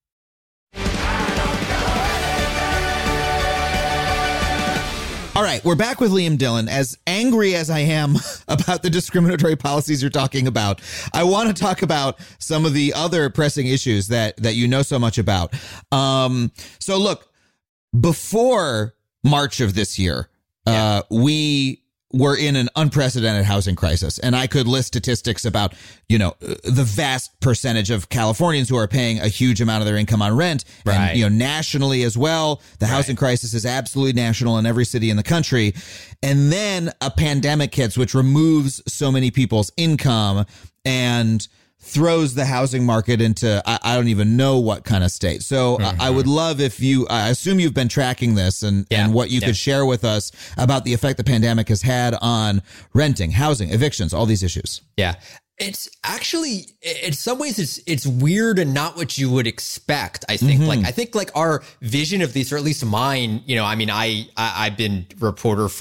Speaker 5: All right, we're back with Liam Dillon. As angry as I am about the discriminatory policies you're talking about, I want to talk about some of the other pressing issues that that you know so much about. Um, so look, before March of this year, yeah. uh, we were in an unprecedented housing crisis. And I could list statistics about, you know, the vast percentage of Californians who are paying a huge amount of their income on rent. Right. And, you know, nationally as well, the right. housing crisis is absolutely national in every city in the country. And then a pandemic hits, which removes so many people's income and throws the housing market into, I, I don't even know what kind of state. So mm-hmm. I, I would love if you, I assume you've been tracking this and, yeah. and what you yeah. could share with us about the effect the pandemic has had on renting, housing, evictions, all these issues.
Speaker 6: Yeah. It's actually, in some ways, it's it's weird and not what you would expect, I think. Mm-hmm. Like, I think, like, our vision of these, or at least mine, you know, I mean, I, I, I've been reporter for,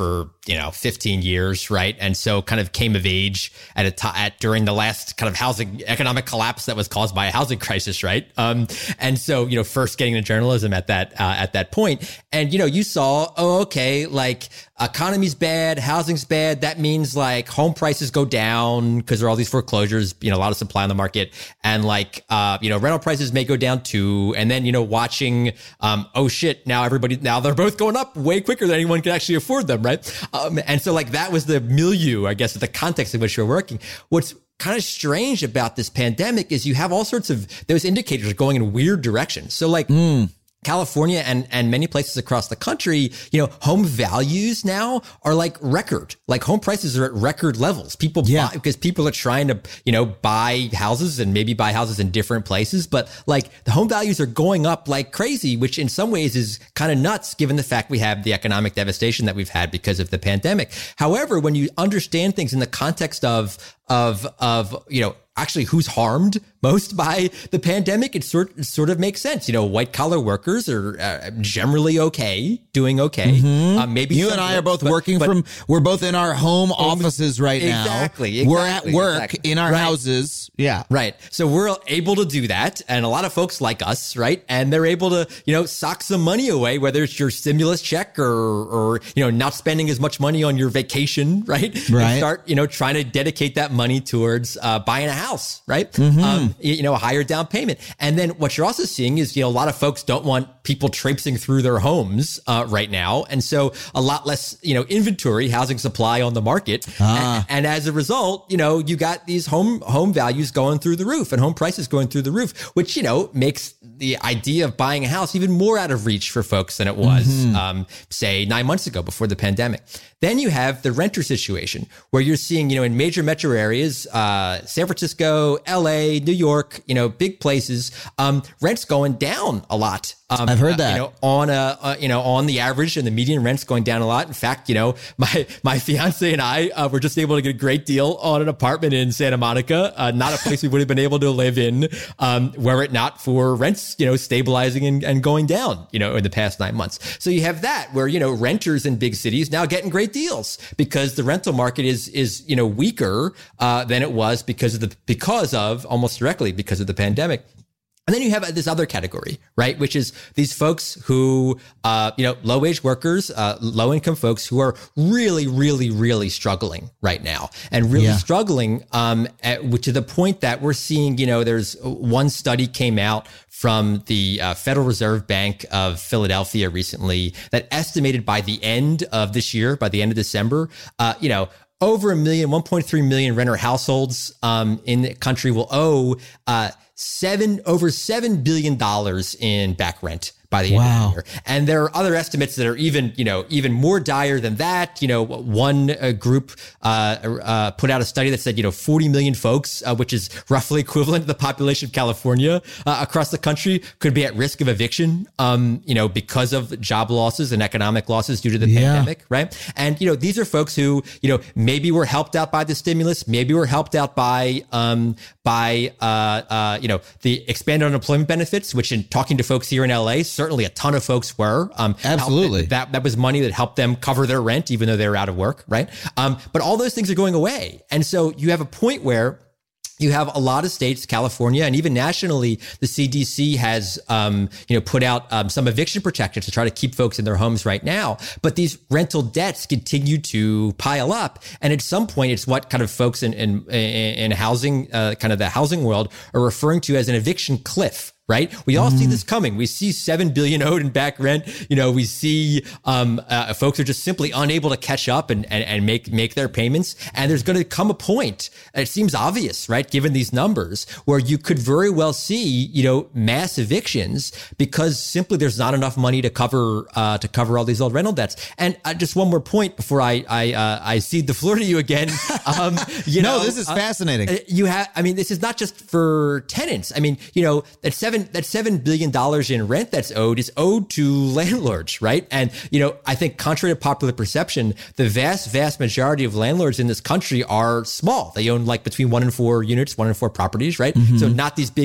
Speaker 6: you know, fifteen years, right? And so kind of came of age at a time at during the last kind of housing economic collapse that was caused by a housing crisis, right? Um, and so, you know, first getting into journalism at that, uh, at that point. And, you know, you saw, oh, okay, like economy's bad, housing's bad. That means like home prices go down because there are all these foreclosures, you know, a lot of supply on the market. And like, uh, you know, rental prices may go down too. And then, you know, watching, um, oh shit, now everybody, now they're both going up way quicker than anyone can actually afford them, right? Um, and so like that was the milieu, I guess, the context in which you're working. What's kind of strange about this pandemic is you have all sorts of those indicators going in weird directions. So like, mm. California and, and many places across the country, you know, home values now are like record, like home prices are at record levels. People
Speaker 5: yeah.
Speaker 6: buy because people are trying to, you know, buy houses and maybe buy houses in different places. But like the home values are going up like crazy, which in some ways is kind of nuts given the fact we have the economic devastation that we've had because of the pandemic. However, when you understand things in the context of, of, of, you know, actually who's harmed most by the pandemic, it sort, it sort of makes sense. You know, white collar workers are uh, generally okay, doing okay. Mm-hmm. Uh, maybe
Speaker 5: you and I are both but, working but, from, we're both in our home, home offices right
Speaker 6: exactly,
Speaker 5: now.
Speaker 6: Exactly.
Speaker 5: We're at work
Speaker 6: exactly.
Speaker 5: in our
Speaker 6: right.
Speaker 5: houses. Yeah.
Speaker 6: Right. So we're able to do that. And a lot of folks like us, right? And they're able to, you know, sock some money away, whether it's your stimulus check or, or, you know, not spending as much money on your vacation, right?
Speaker 5: Right.
Speaker 6: And start, you know, trying to dedicate that money towards uh, buying a house, right?
Speaker 5: Mm-hmm.
Speaker 6: Um, you know, a higher down payment. And then what you're also seeing is, you know, a lot of folks don't want people traipsing through their homes uh, right now. And so a lot less, you know, inventory, housing supply on the market.
Speaker 5: Ah.
Speaker 6: And, and as a result, you know, you got these home, home values going through the roof and home prices going through the roof, which, you know, makes the idea of buying a house even more out of reach for folks than it was, mm-hmm. um, say nine months ago before the pandemic. Then you have the renter situation where you're seeing, you know, in major metro areas, uh, San Francisco, L A, New York, you know, big places, um, rents going down a lot. Um,
Speaker 5: I've heard that.
Speaker 6: Uh, you know, on a, uh, you know, on the average and the median rent's going down a lot. In fact, you know, my, my fiance and I, uh, were just able to get a great deal on an apartment in Santa Monica, uh, not a place we would have been able to live in, um, were it not for rents, you know, stabilizing and, and going down, you know, in the past nine months. So you have that where, you know, renters in big cities now getting great deals because the rental market is, is, you know, weaker, uh, than it was because of the, because of almost directly because of the pandemic. And then you have this other category, right? Which is these folks who, uh, you know, low wage workers, uh, low income folks who are really, really, really struggling right now and really yeah. struggling, um, at, to the point that we're seeing, you know, there's one study came out from the uh, Federal Reserve Bank of Philadelphia recently that estimated by the end of this year, by the end of December, uh, you know, over a million, one point three million renter households um, in the country will owe uh, seven over seven billion dollars in back rent by the end
Speaker 5: wow.
Speaker 6: of the year. And there are other estimates that are even, you know, even more dire than that. You know, one uh, group uh, uh, put out a study that said, you know, forty million folks, uh, which is roughly equivalent to the population of California uh, across the country, could be at risk of eviction, um, you know, because of job losses and economic losses due to the
Speaker 5: yeah.
Speaker 6: pandemic, right? And, you know, these are folks who, you know, maybe were helped out by the stimulus, maybe were helped out by, um, by, uh, uh, you know, the expanded unemployment benefits, which in talking to folks here in L A, certainly a ton of folks were. Um,
Speaker 5: Absolutely.
Speaker 6: That, that was money that helped them cover their rent, even though they were out of work, right? Um, but all those things are going away. And so you have a point where you have a lot of states, California, and even nationally, the C D C has, um, you know, put out um, some eviction protections to try to keep folks in their homes right now. But these rental debts continue to pile up, and at some point, it's what kind of folks in in, in housing, uh, kind of the housing world, are referring to as an eviction cliff. Right? We all mm. see this coming. We see seven billion owed in back rent. You know, we see, um, uh, folks are just simply unable to catch up and, and, and make, make their payments. And there's going to come a point, it seems obvious, right? Given these numbers, where you could very well see, you know, mass evictions because simply there's not enough money to cover, uh, to cover all these old rental debts. And uh, just one more point before I, I, uh, I cede the floor to you again. Um, you
Speaker 5: no,
Speaker 6: know,
Speaker 5: this is
Speaker 6: uh,
Speaker 5: fascinating.
Speaker 6: You have, I mean, this is not just for tenants. I mean, you know, that seven, that seven billion dollars in rent that's owed is owed to landlords, right? And, you know, I think contrary to popular perception, the vast, vast majority of landlords in this country are small. They own like between one and four units, one and four properties, right? Mm-hmm. So not these big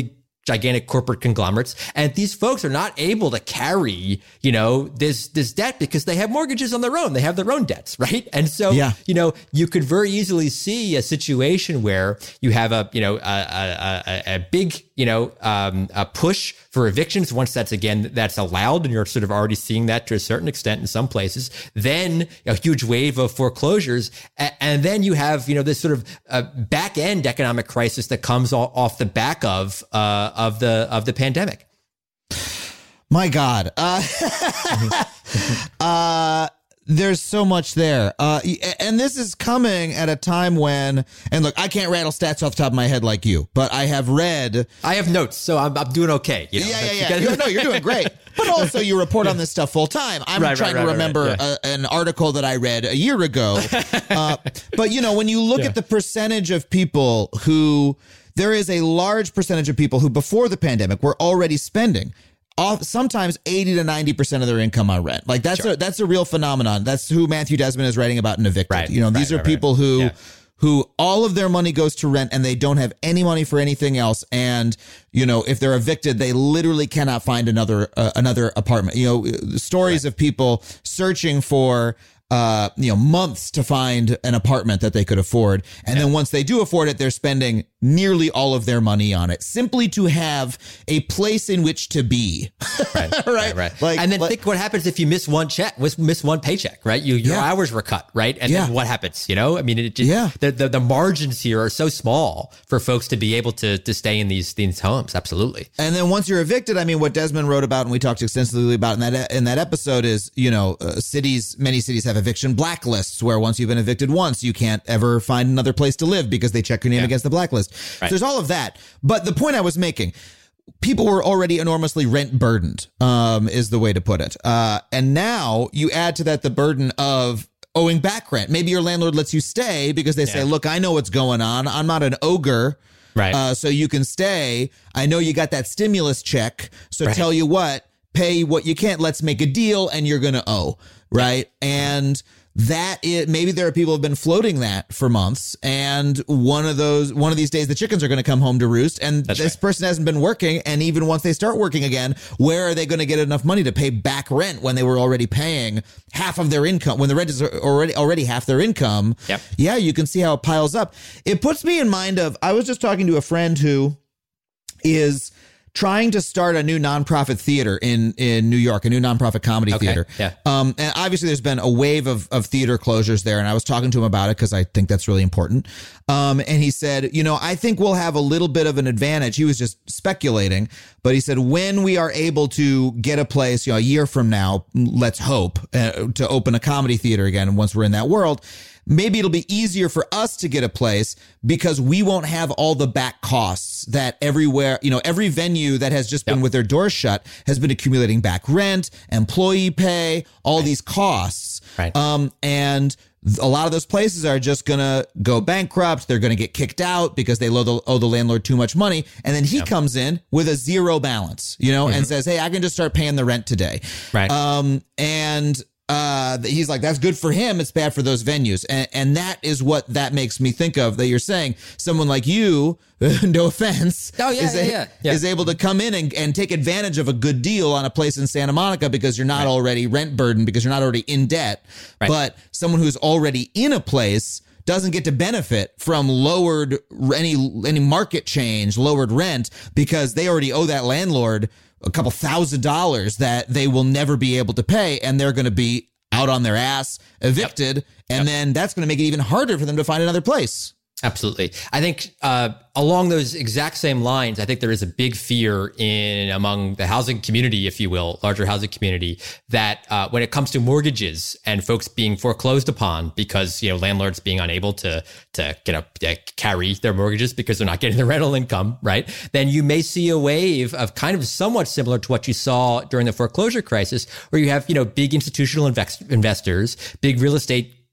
Speaker 6: gigantic corporate conglomerates. And these folks are not able to carry, you know, this, this debt because they have mortgages on their own. They have their own debts, right? And so,
Speaker 5: yeah.
Speaker 6: you know, you could very easily see a situation where you have a, you know, a, a, a, a big, you know, um, a push for evictions. Once that's, again, that's allowed, and you're sort of already seeing that to a certain extent in some places, then a huge wave of foreclosures. And then you have, you know, this sort of uh, back end economic crisis that comes off the back of, uh, of the of the pandemic.
Speaker 5: My God. Uh, uh, there's so much there. Uh, and this is coming at a time when, and look, I can't rattle stats off the top of my head like you, but I have read.
Speaker 6: I have notes, so I'm, I'm doing okay. You know?
Speaker 5: Yeah, yeah, yeah. You're, no, you're doing great. But also you report on this stuff full time. I'm
Speaker 6: right,
Speaker 5: trying
Speaker 6: right,
Speaker 5: to
Speaker 6: right,
Speaker 5: remember
Speaker 6: right, yeah.
Speaker 5: a, an article that I read a year ago. Uh, but, you know, when you look
Speaker 6: yeah.
Speaker 5: at the percentage of people who, there is a large percentage of people who before the pandemic were already spending off sometimes eighty to ninety percent of their income on rent. Like that's
Speaker 6: sure.
Speaker 5: a that's a real phenomenon. That's who Matthew Desmond is writing about in Evicted.
Speaker 6: Right,
Speaker 5: you know, these
Speaker 6: right,
Speaker 5: are
Speaker 6: right,
Speaker 5: people
Speaker 6: right.
Speaker 5: who
Speaker 6: Yeah.
Speaker 5: who all of their money goes to rent and they don't have any money for anything else. And, you know, if they're evicted, they literally cannot find another uh, another apartment. You know, stories right. of people searching for uh, you know, months to find an apartment that they could afford. And yeah. then once they do afford it, they're spending nearly all of their money on it simply to have a place in which to be.
Speaker 6: Right,
Speaker 5: right,
Speaker 6: right, right.
Speaker 5: Like,
Speaker 6: and then
Speaker 5: like,
Speaker 6: think what happens if you miss one check, miss one paycheck, right? You, your
Speaker 5: yeah.
Speaker 6: hours were cut, right? And
Speaker 5: yeah.
Speaker 6: then what happens, you know? I mean, it just,
Speaker 5: yeah.
Speaker 6: the, the, the margins here are so small for folks to be able to, to stay in these, these homes. Absolutely.
Speaker 5: And then once you're evicted, I mean, what Desmond wrote about and we talked extensively about in that, in that episode is, you know, uh, cities, many cities have eviction blacklists where once you've been evicted once, you can't ever find another place to live because they check your name
Speaker 6: yeah.
Speaker 5: against the blacklist.
Speaker 6: Right.
Speaker 5: So there's all of that. But the point I was making, people were already enormously rent burdened, um, is the way to put it. Uh, and now you add to that the burden of owing back rent. Maybe your landlord lets you stay because they
Speaker 6: yeah.
Speaker 5: say, look, I know what's going on. I'm not an ogre.
Speaker 6: Right.
Speaker 5: Uh, so you can stay. I know you got that stimulus check. So
Speaker 6: right.
Speaker 5: tell you what, pay what you can't. Let's make a deal and you're going to owe. Right. Yeah. And that is, maybe there are people who have been floating that for months. And one of those, one of these days, the chickens are going to come home to roost. And
Speaker 6: That's
Speaker 5: this
Speaker 6: right.
Speaker 5: person hasn't been working. And even once they start working again, where are they going to get enough money to pay back rent when they were already paying half of their income, when the rent is already, already half their income?
Speaker 6: Yep.
Speaker 5: Yeah, you can see how it piles up. It puts me in mind of, I was just talking to a friend who is trying to start a new nonprofit theater in, in New York, a new nonprofit comedy
Speaker 6: Okay,
Speaker 5: theater.
Speaker 6: yeah.
Speaker 5: Um, and obviously there's been a wave of, of theater closures there. And I was talking to him about it because I think that's really important. Um, and he said, you know, I think we'll have a little bit of an advantage. He was just speculating, but he said, when we are able to get a place, you know, a year from now, let's hope uh, to open a comedy theater again. And once we're in that world, maybe it'll be easier for us to get a place because we won't have all the back costs that everywhere, you know, every venue that has just been
Speaker 6: Yep.
Speaker 5: with their doors shut has been accumulating back rent, employee pay, all these costs.
Speaker 6: Right.
Speaker 5: Um, and a lot of those places are just going to go bankrupt. They're going to get kicked out because they owe the, owe the landlord too much money. And then he
Speaker 6: Yep.
Speaker 5: comes in with a zero balance, you know,
Speaker 6: Mm-hmm.
Speaker 5: and says, hey, I can just start paying the rent today.
Speaker 6: Right.
Speaker 5: Um, and uh, he's like, that's good for him. It's bad for those venues. And, and that is what that makes me think of, that you're saying someone like you, no offense,
Speaker 6: Oh, yeah,
Speaker 5: is,
Speaker 6: yeah,
Speaker 5: a-
Speaker 6: yeah, yeah.
Speaker 5: is able to come in and, and take advantage of a good deal on a place in Santa Monica because you're not
Speaker 6: Right.
Speaker 5: already rent burdened, because you're not already in debt.
Speaker 6: Right.
Speaker 5: But someone who's already in a place doesn't get to benefit from lowered any any market change, lowered rent, because they already owe that landlord a couple thousand dollars that they will never be able to pay, and they're going to be out on their ass, evicted,
Speaker 6: Yep.
Speaker 5: and
Speaker 6: Yep.
Speaker 5: then that's going to make it even harder for them to find another place.
Speaker 6: Absolutely. I think uh, along those exact same lines, I think there is a big fear in among the housing community, if you will, larger housing community, that uh, when it comes to mortgages and folks being foreclosed upon because, you know, landlords being unable to to get up, uh, carry their mortgages because they're not getting the rental income, right? Then you may see a wave of kind of somewhat similar to what you saw during the foreclosure crisis, where you have, you know, big institutional invest- investors, big real estate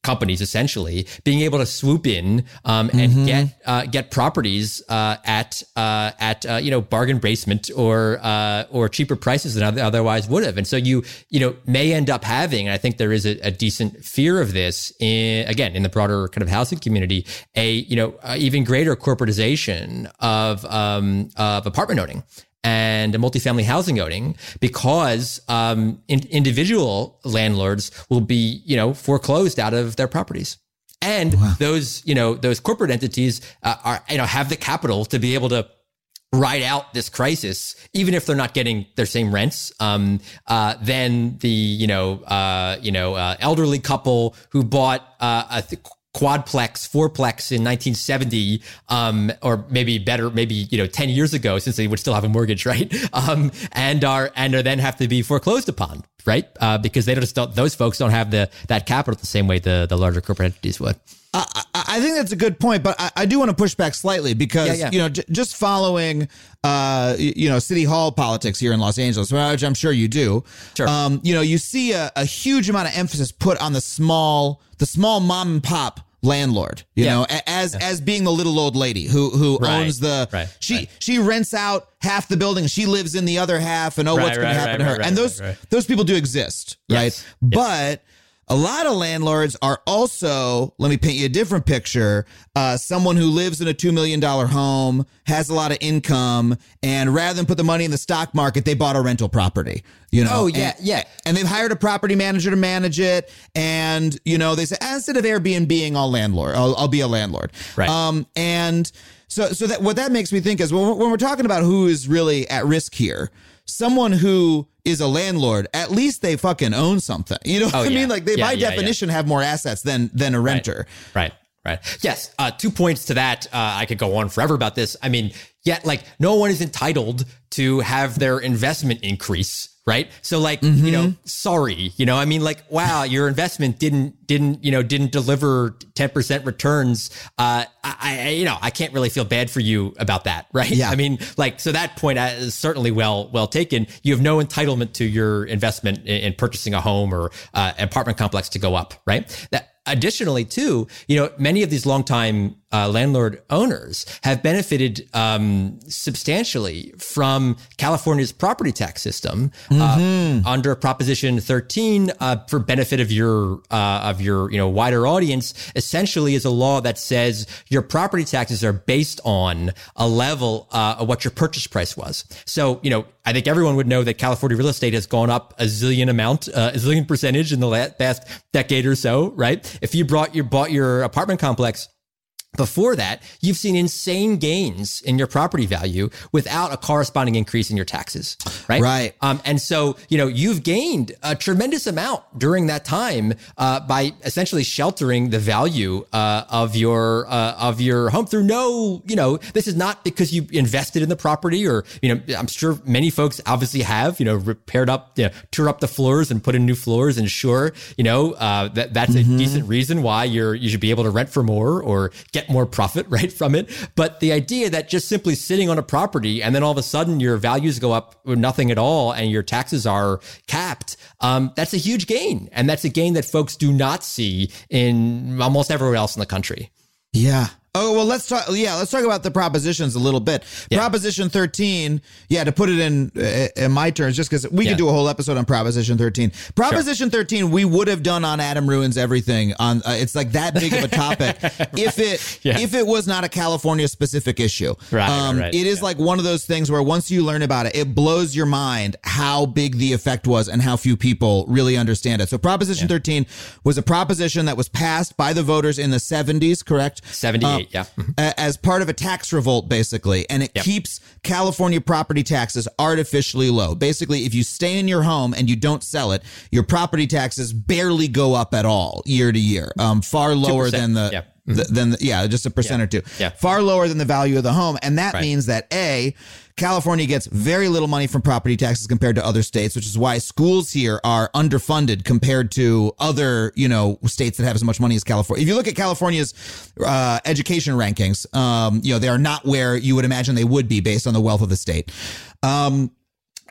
Speaker 6: companies essentially being able to swoop in um, and mm-hmm. get uh, get properties uh, at uh, at uh, you know bargain basement or uh, or cheaper prices than otherwise would have, and so you you know may end up having, and I think there is a, a decent fear of this in, again in the broader kind of housing community, a you know uh, even greater corporatization of um, of apartment owning and multifamily housing owning, because um, in, individual landlords will be, you know, foreclosed out of their properties, and wow. those, you know, those corporate entities uh, are, you know, have the capital to be able to ride out this crisis, even if they're not getting their same rents. Um, uh, then the, you know, uh, you know, uh, elderly couple who bought uh, a. Th- quadplex, fourplex in nineteen seventy, um, or maybe better, maybe, you know, ten years ago, since they would still have a mortgage, right? Um, and are, and are then have to be foreclosed upon, right? Uh, because they don't, don't, those folks don't have the, that capital the same way the, the larger corporate entities would.
Speaker 5: I, I think that's a good point, but I, I do want to push back slightly because, yeah, yeah. you know, j- just following, uh, you know, city hall politics here in Los Angeles, which I'm sure you do.
Speaker 6: Sure.
Speaker 5: Um, you know, you see a, a huge amount of emphasis put on the small, the small mom and pop landlord, you yeah. know, as, yeah. as being the little old lady who, who right. owns the,
Speaker 6: right.
Speaker 5: she,
Speaker 6: right.
Speaker 5: she rents out half the building. She lives in the other half and oh, right, what's going
Speaker 6: right,
Speaker 5: to happen
Speaker 6: right,
Speaker 5: to her.
Speaker 6: Right, right,
Speaker 5: and those,
Speaker 6: right, right.
Speaker 5: those people do exist,
Speaker 6: yes.
Speaker 5: right?
Speaker 6: Yes.
Speaker 5: But a lot of landlords are also, let me paint you a different picture, uh, someone who lives in a two million dollars home, has a lot of income, and rather than put the money in the stock market, they bought a rental property. You know?
Speaker 6: Oh, yeah,
Speaker 5: and,
Speaker 6: yeah.
Speaker 5: And they've hired a property manager to manage it. And, you know, they say, instead of Airbnb-ing, I'll landlord, I'll, I'll be a landlord.
Speaker 6: Right.
Speaker 5: Um, and so, so that what that makes me think is when we're, when we're talking about who is really at risk here, someone who is a landlord, at least they fucking own something. You know what
Speaker 6: oh,
Speaker 5: I
Speaker 6: yeah.
Speaker 5: mean? Like they,
Speaker 6: yeah,
Speaker 5: by
Speaker 6: yeah,
Speaker 5: definition, yeah. have more assets than than a renter.
Speaker 6: Right, right. right. Yes. Uh, two points to that. Uh, I could go on forever about this. I mean, yeah, like no one is entitled to have their investment increase. Right. So like, mm-hmm. you know, sorry, you know, I mean, like, wow, your investment didn't, didn't, you know, didn't deliver ten percent returns. Uh, I, I, you know, I can't really feel bad for you about that. Right.
Speaker 5: Yeah.
Speaker 6: I mean, like, so that point is certainly well, well taken. You have no entitlement to your investment in, in purchasing a home or uh, apartment complex to go up. Right. That, additionally, too, you know, many of these longtime uh, landlord owners have benefited um, substantially from California's property tax system mm-hmm. uh, under Proposition thirteen uh, for benefit of your uh, of your you know wider audience. Essentially, is a law that says your property taxes are based on a level uh, of what your purchase price was. So, you know, I think everyone would know that California real estate has gone up a zillion amount, uh, a zillion percentage in the last, past decade or so, right? If you brought your bought your apartment complex before that, you've seen insane gains in your property value without a corresponding increase in your taxes, right?
Speaker 5: Right.
Speaker 6: Um, and so, you know, you've gained a tremendous amount during that time uh, by essentially sheltering the value uh, of your uh, of your home through no, you know, this is not because you invested in the property or, you know, I'm sure many folks obviously have, you know, repaired up, you know, tore up the floors and put in new floors, and sure, you know, uh, that that's mm-hmm. a decent reason why you're you should be able to rent for more or get more profit right from it. But the idea that just simply sitting on a property and then all of a sudden your values go up with nothing at all and your taxes are capped, um, that's a huge gain. And that's a gain that folks do not see in almost everywhere else in the country.
Speaker 5: Yeah. Oh, well, let's talk. Yeah, let's talk about the propositions a little bit. Yeah. Proposition thirteen. Yeah, to put it in uh, in my terms, just because we yeah. could do a whole episode on Proposition thirteen. Proposition sure. thirteen, we would have done on Adam Ruins Everything. On uh, it's like that big of a topic. if it yeah. if it was not a California specific issue,
Speaker 6: right?
Speaker 5: Um,
Speaker 6: right
Speaker 5: it is
Speaker 6: yeah.
Speaker 5: like one of those things where once you learn about it, it blows your mind how big the effect was and how few people really understand it. So Proposition yeah. thirteen was a proposition that was passed by the voters in the seventies, correct?
Speaker 6: seventy-eight. Yeah.
Speaker 5: As part of a tax revolt, basically. And it yep. keeps California property taxes artificially low. Basically, if you stay in your home and you don't sell it, your property taxes barely go up at all year to year. Um, far lower than the,
Speaker 6: yep.
Speaker 5: the than the, yeah, just a percent
Speaker 6: yeah.
Speaker 5: or two.
Speaker 6: Yeah.
Speaker 5: Far lower than the value of the home. And that
Speaker 6: right.
Speaker 5: means that A, California gets very little money from property taxes compared to other states, which is why schools here are underfunded compared to other, you know, states that have as much money as California. If you look at California's uh, education rankings, um, you know, they are not where you would imagine they would be based on the wealth of the state. Um,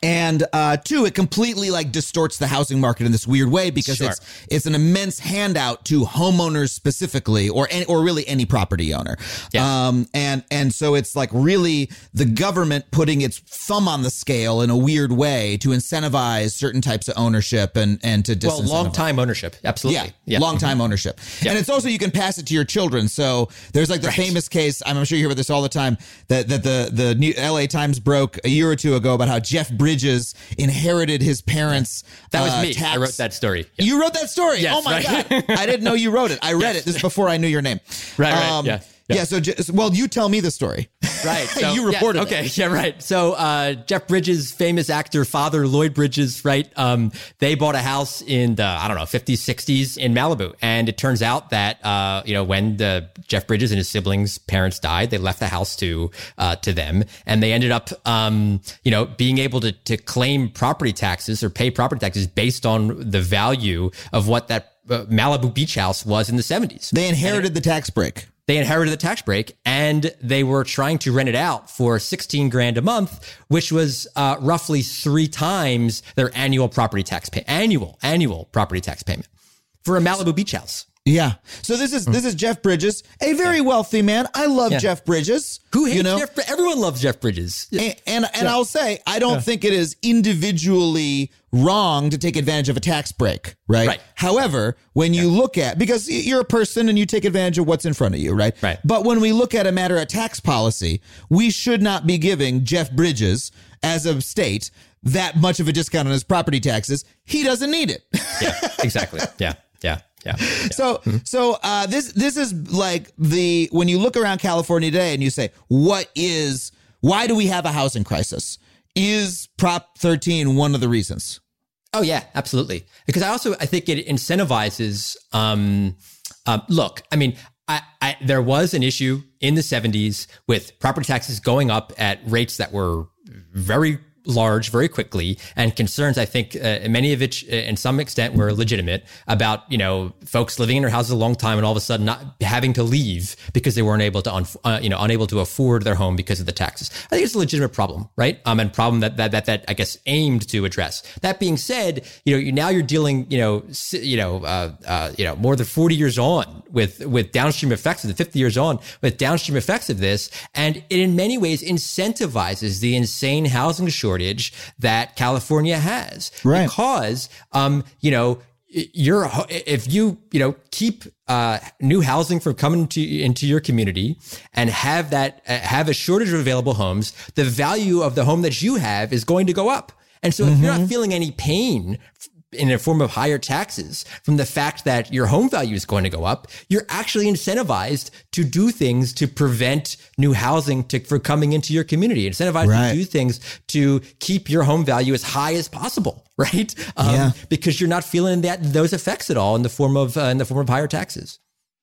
Speaker 5: And uh, two, it completely like distorts the housing market in this weird way because
Speaker 6: Sure.
Speaker 5: it's it's an immense handout to homeowners specifically, or any, or really any property owner.
Speaker 6: Yeah.
Speaker 5: Um, and and so it's like really the government putting its thumb on the scale in a weird way to incentivize certain types of ownership and and to
Speaker 6: Well,
Speaker 5: disincentivize.
Speaker 6: long time ownership. Absolutely.
Speaker 5: Yeah, long time ownership. And it's also, you can pass it to your children. So there's like the
Speaker 6: Right.
Speaker 5: famous case, I'm sure you hear about this all the time, that, that the, the New L A Times broke a year or two ago about how Jeff Bridges inherited his parents'
Speaker 6: That was
Speaker 5: uh,
Speaker 6: me.
Speaker 5: tax-
Speaker 6: I wrote that story. Yeah.
Speaker 5: You wrote that story?
Speaker 6: Yes,
Speaker 5: oh my
Speaker 6: right.
Speaker 5: God. I didn't know you wrote it. I read it. This is before I knew your name.
Speaker 6: Right, right, yeah,
Speaker 5: Yeah.
Speaker 6: yeah.
Speaker 5: so, just, well, you tell me the story.
Speaker 6: Right. So,
Speaker 5: You reported
Speaker 6: yeah,
Speaker 5: it.
Speaker 6: Okay. Yeah. Right. So uh, Jeff Bridges, famous actor, father Lloyd Bridges, right? Um, they bought a house in the, I don't know, fifties, sixties in Malibu. And it turns out that, uh, you know, when the Jeff Bridges and his siblings' parents died, they left the house to, uh, to them. And they ended up, um, you know, being able to, to claim property taxes or pay property taxes based on the value of what that uh, Malibu beach house was in the seventies.
Speaker 5: They inherited the tax break.
Speaker 6: They inherited the tax break and they were trying to rent it out for sixteen grand a month, which was uh, roughly three times their annual property tax pay, annual, annual property tax payment for a Malibu beach house.
Speaker 5: Yeah. So this is this is Jeff Bridges, a very wealthy man. I love
Speaker 6: Yeah.
Speaker 5: Jeff Bridges.
Speaker 6: Who hates
Speaker 5: you know?
Speaker 6: Jeff? Everyone loves Jeff Bridges.
Speaker 5: And and, and I'll say, I don't think it is individually wrong to take advantage of a tax break, right?
Speaker 6: Right.
Speaker 5: However, when you look at, because you're a person and you take advantage of what's in front of you, right?
Speaker 6: Right.
Speaker 5: But when we look at a matter of tax policy, we should not be giving Jeff Bridges, as a state, that much of a discount on his property taxes. He doesn't need it.
Speaker 6: Yeah, exactly. Yeah, yeah, yeah. yeah.
Speaker 5: So, so uh, this this is like the when you look around California today and you say, what is why do we have a housing crisis? Is Prop thirteen one of the reasons?
Speaker 6: Oh yeah, absolutely. Because I also I think it incentivizes. Um, um, look, I mean, I, I there was an issue in the seventies with property taxes going up at rates that were very large very quickly, and concerns, I think, uh, many of which, uh, in some extent, were legitimate about, you know, folks living in their houses a long time and all of a sudden not having to leave because they weren't able to, un- uh, you know, unable to afford their home because of the taxes. I think it's a legitimate problem, right? Um, and problem that that that that I guess aimed to address. That being said, you know, you, now you're dealing, you know, si- you know, uh, uh, you know, more than forty years on with with downstream effects of the fifty years on with downstream effects of this, and it in many ways incentivizes the insane housing shortage that California has,
Speaker 5: right?
Speaker 6: Because, um, you know, you're if you you know keep uh, new housing from coming to into your community and have that uh, have a shortage of available homes, the value of the home that you have is going to go up. And so, if
Speaker 5: Mm-hmm.
Speaker 6: you're not feeling any pain in a form of higher taxes from the fact that your home value is going to go up, you're actually incentivized to do things to prevent new housing to, for coming into your community, incentivized
Speaker 5: Right.
Speaker 6: to do things to keep your home value as high as possible, right? Um,
Speaker 5: Yeah.
Speaker 6: Because you're not feeling that those effects at all in the form of uh, in the form of higher taxes.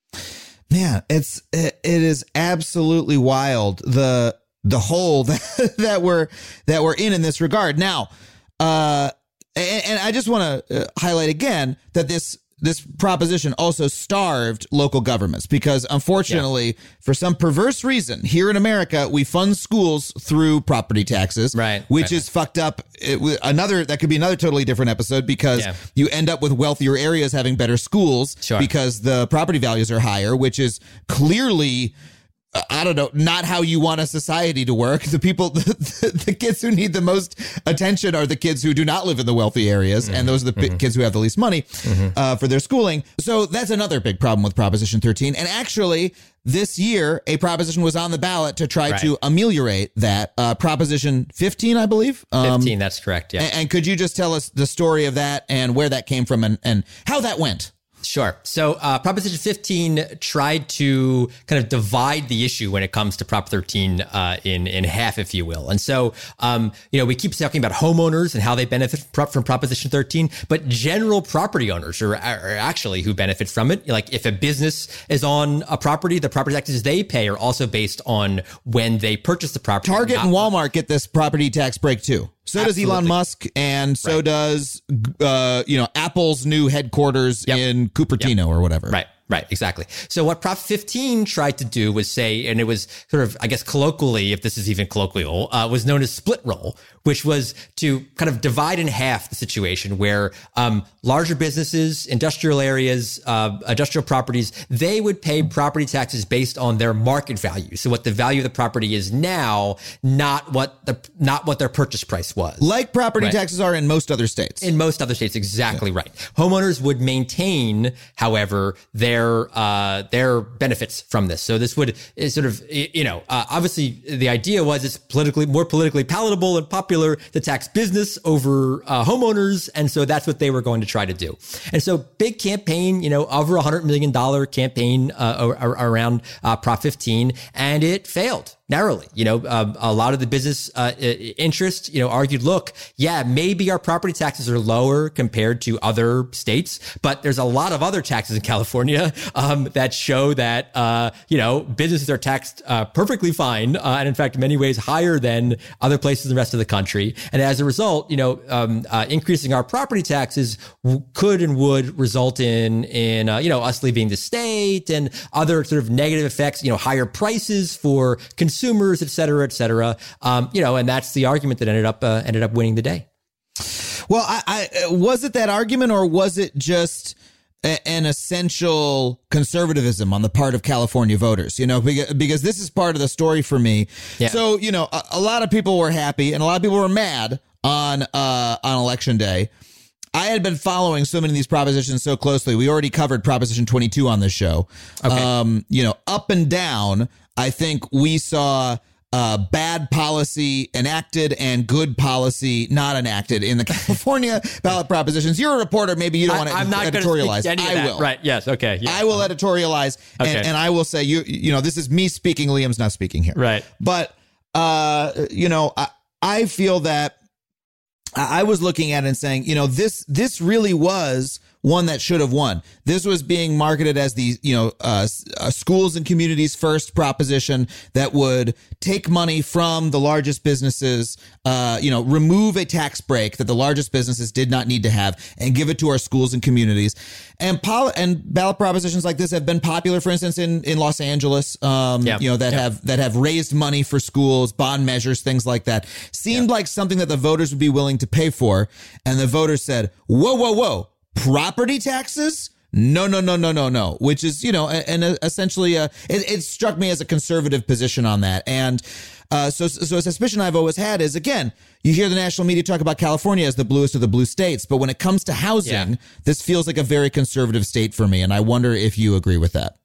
Speaker 5: Man, it's it, it is absolutely wild the the hole that, that we're that we're in in this regard. Now, uh, and, and I just want to uh, highlight again that this this proposition also starved local governments because, unfortunately, for some perverse reason, here in America, we fund schools through property taxes,
Speaker 6: Right,
Speaker 5: Which
Speaker 6: right,
Speaker 5: is fucked up. It, another that could be another totally different episode because
Speaker 6: Yeah.
Speaker 5: you end up with wealthier areas having better schools
Speaker 6: Sure.
Speaker 5: because the property values are higher, which is clearly, uh, I don't know, not how you want a society to work. The people, the, the, the kids who need the most attention are the kids who do not live in the wealthy areas.
Speaker 6: Mm-hmm.
Speaker 5: And those are the mm-hmm. kids who have the least money uh, for their schooling. So that's another big problem with Proposition thirteen. And actually, this year, a proposition was on the ballot to try
Speaker 6: Right.
Speaker 5: to ameliorate that. Uh, Proposition fifteen, I believe. Um,
Speaker 6: fifteen, that's correct. Yeah.
Speaker 5: and, and could you just tell us the story of that and where that came from and, and how that went?
Speaker 6: Sure. So uh, Proposition fifteen tried to kind of divide the issue when it comes to Prop thirteen uh, in in half, if you will. And so, um, you know, we keep talking about homeowners and how they benefit from Proposition thirteen, but general property owners are, are actually who benefit from it. Like if a business is on a property, the property taxes they pay are also based on when they purchase the property.
Speaker 5: Target
Speaker 6: not-
Speaker 5: and Walmart get this property tax break too. So does Elon
Speaker 6: Absolutely.
Speaker 5: Musk, and so
Speaker 6: Right.
Speaker 5: does uh, you know Apple's new headquarters
Speaker 6: Yep.
Speaker 5: in Cupertino or whatever.
Speaker 6: Right. Right, exactly. So what Prop fifteen tried to do was say, and it was sort of, I guess, colloquially, if this is even colloquial, uh, was known as split roll, which was to kind of divide in half the situation where um, larger businesses, industrial areas, uh, industrial properties, they would pay property taxes based on their market value. So what the value of the property is now, not what the not what their purchase price was.
Speaker 5: Like property
Speaker 6: Right.
Speaker 5: taxes are in most other states.
Speaker 6: In most other states, exactly right. Homeowners would maintain, however, their uh, their benefits from this. So this would is sort of, you know, uh, obviously the idea was it's politically more politically palatable and popular to tax business over uh, homeowners, and so that's what they were going to try to do. And so big campaign, you know, over a hundred million dollar campaign uh, around uh, Prop fifteen, and it failed. Narrowly, you know, um, a lot of the business uh, interest, you know, argued, look, yeah, maybe our property taxes are lower compared to other states, but there's a lot of other taxes in California um, that show that, uh, you know, businesses are taxed uh, perfectly fine, uh, and in fact, in many ways higher than other places in the rest of the country. And as a result, you know, um, uh, increasing our property taxes w- could and would result in, in uh, you know, us leaving the state and other sort of negative effects, you know, higher prices for consumers. Consumers, et cetera, et cetera. Um, you know, and that's the argument that ended up uh, ended up winning the day.
Speaker 5: Well, I, I was it that argument, or was it just a, an essential conservatism on the part of California voters? You know, because, because this is part of the story for me.
Speaker 6: Yeah.
Speaker 5: So, you know, a, a lot of people were happy and a lot of people were mad on uh, on election day. I had been following so many of these propositions so closely. We already covered Proposition twenty-two on this show.
Speaker 6: Okay.
Speaker 5: Um, you know, up and down, I think we saw uh, bad policy enacted and good policy not enacted in the California ballot propositions. You're a reporter. Maybe you don't want to
Speaker 6: I'm not
Speaker 5: editorialize.
Speaker 6: Any of
Speaker 5: I
Speaker 6: that.
Speaker 5: will.
Speaker 6: Right. Yes. Okay. Yeah.
Speaker 5: I will editorialize.
Speaker 6: Okay.
Speaker 5: And, and I will say, you, you know, this is me speaking. Liam's not speaking here.
Speaker 6: Right.
Speaker 5: But, uh, you know, I, I feel that I was looking at it and saying, you know, this this really was one that should have won. This was being marketed as the, you know, uh, uh, schools and communities first proposition that would take money from the largest businesses, uh, you know, remove a tax break that the largest businesses did not need to have and give it to our schools and communities. And pol- and ballot propositions like this have been popular, for instance, in, in Los Angeles, um,
Speaker 6: Yeah.
Speaker 5: you know, that
Speaker 6: Yeah.
Speaker 5: have that have raised money for schools, bond measures, things like that. Seemed like something that the voters would be willing to pay for. And the voters said, whoa, whoa, whoa. Property taxes? No, no, no, no, no, no. Which is, you know, and essentially, uh, it, it struck me as a conservative position on that. And uh, so, so a suspicion I've always had is, again, you hear the national media talk about California as the bluest of the blue states, but when it comes to housing,
Speaker 6: Yeah.
Speaker 5: this feels like a very conservative state for me. And I wonder if you agree with that.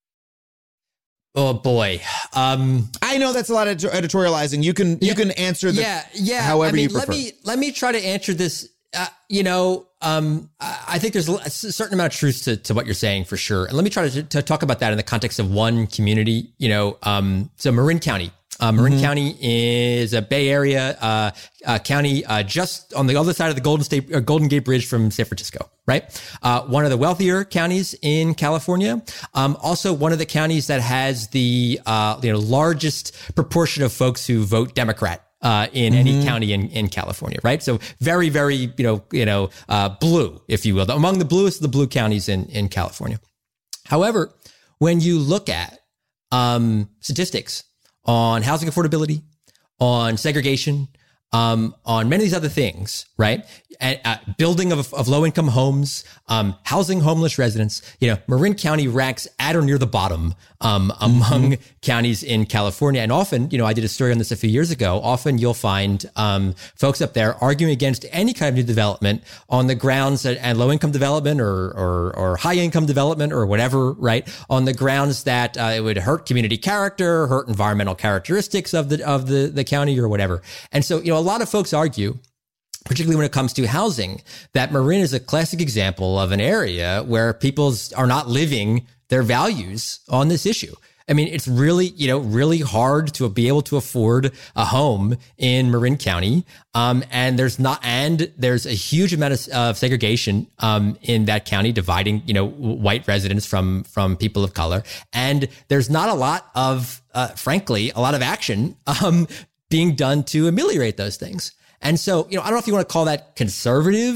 Speaker 6: Oh boy. Um,
Speaker 5: I know that's a lot of editorializing. You can you
Speaker 6: Yeah.
Speaker 5: can answer the
Speaker 6: yeah. Yeah.
Speaker 5: however
Speaker 6: I mean,
Speaker 5: you prefer.
Speaker 6: let me let me try to answer this. Uh, you know, um, I I think there's a certain amount of truth to, to what you're saying for sure. And let me try to, to talk about that in the context of one community, you know, um, so Marin County. Uh, Marin
Speaker 5: Mm-hmm.
Speaker 6: County is a Bay Area uh, uh, county uh, just on the other side of the Golden State uh, Golden Gate Bridge from San Francisco, right? Uh, one of the wealthier counties in California. Um, also, one of the counties that has the uh, you know largest proportion of folks who vote Democrat. Uh, in any county in, in California, right? So very, very, you know, you know, uh, blue, if you will, among the bluest of the blue counties in, in California. However, when you look at um, statistics on housing affordability, on segregation, um, on many of these other things, right? And, uh, building of, of low income homes, um, housing homeless residents, you know, Marin County ranks at or near the bottom, um, among mm-hmm. counties in California. And often, you know, I did a story on this a few years ago. Often you'll find, um, folks up there arguing against any kind of new development on the grounds that, and low income development or, or, or high income development or whatever, right? On the grounds that, uh, it would hurt community character, hurt environmental characteristics of the, of the, the county or whatever. And so, you know, a lot of folks argue, particularly when it comes to housing, that Marin is a classic example of an area where people are not living their values on this issue. I mean, it's really, you know, really hard to be able to afford a home in Marin County. Um, and there's not, and there's a huge amount of, of segregation, um, in that county, dividing, you know, white residents from, from people of color. And there's not a lot of, uh, frankly, a lot of action, um, being done to ameliorate those things. And so, you know, I don't know if you want to call that conservative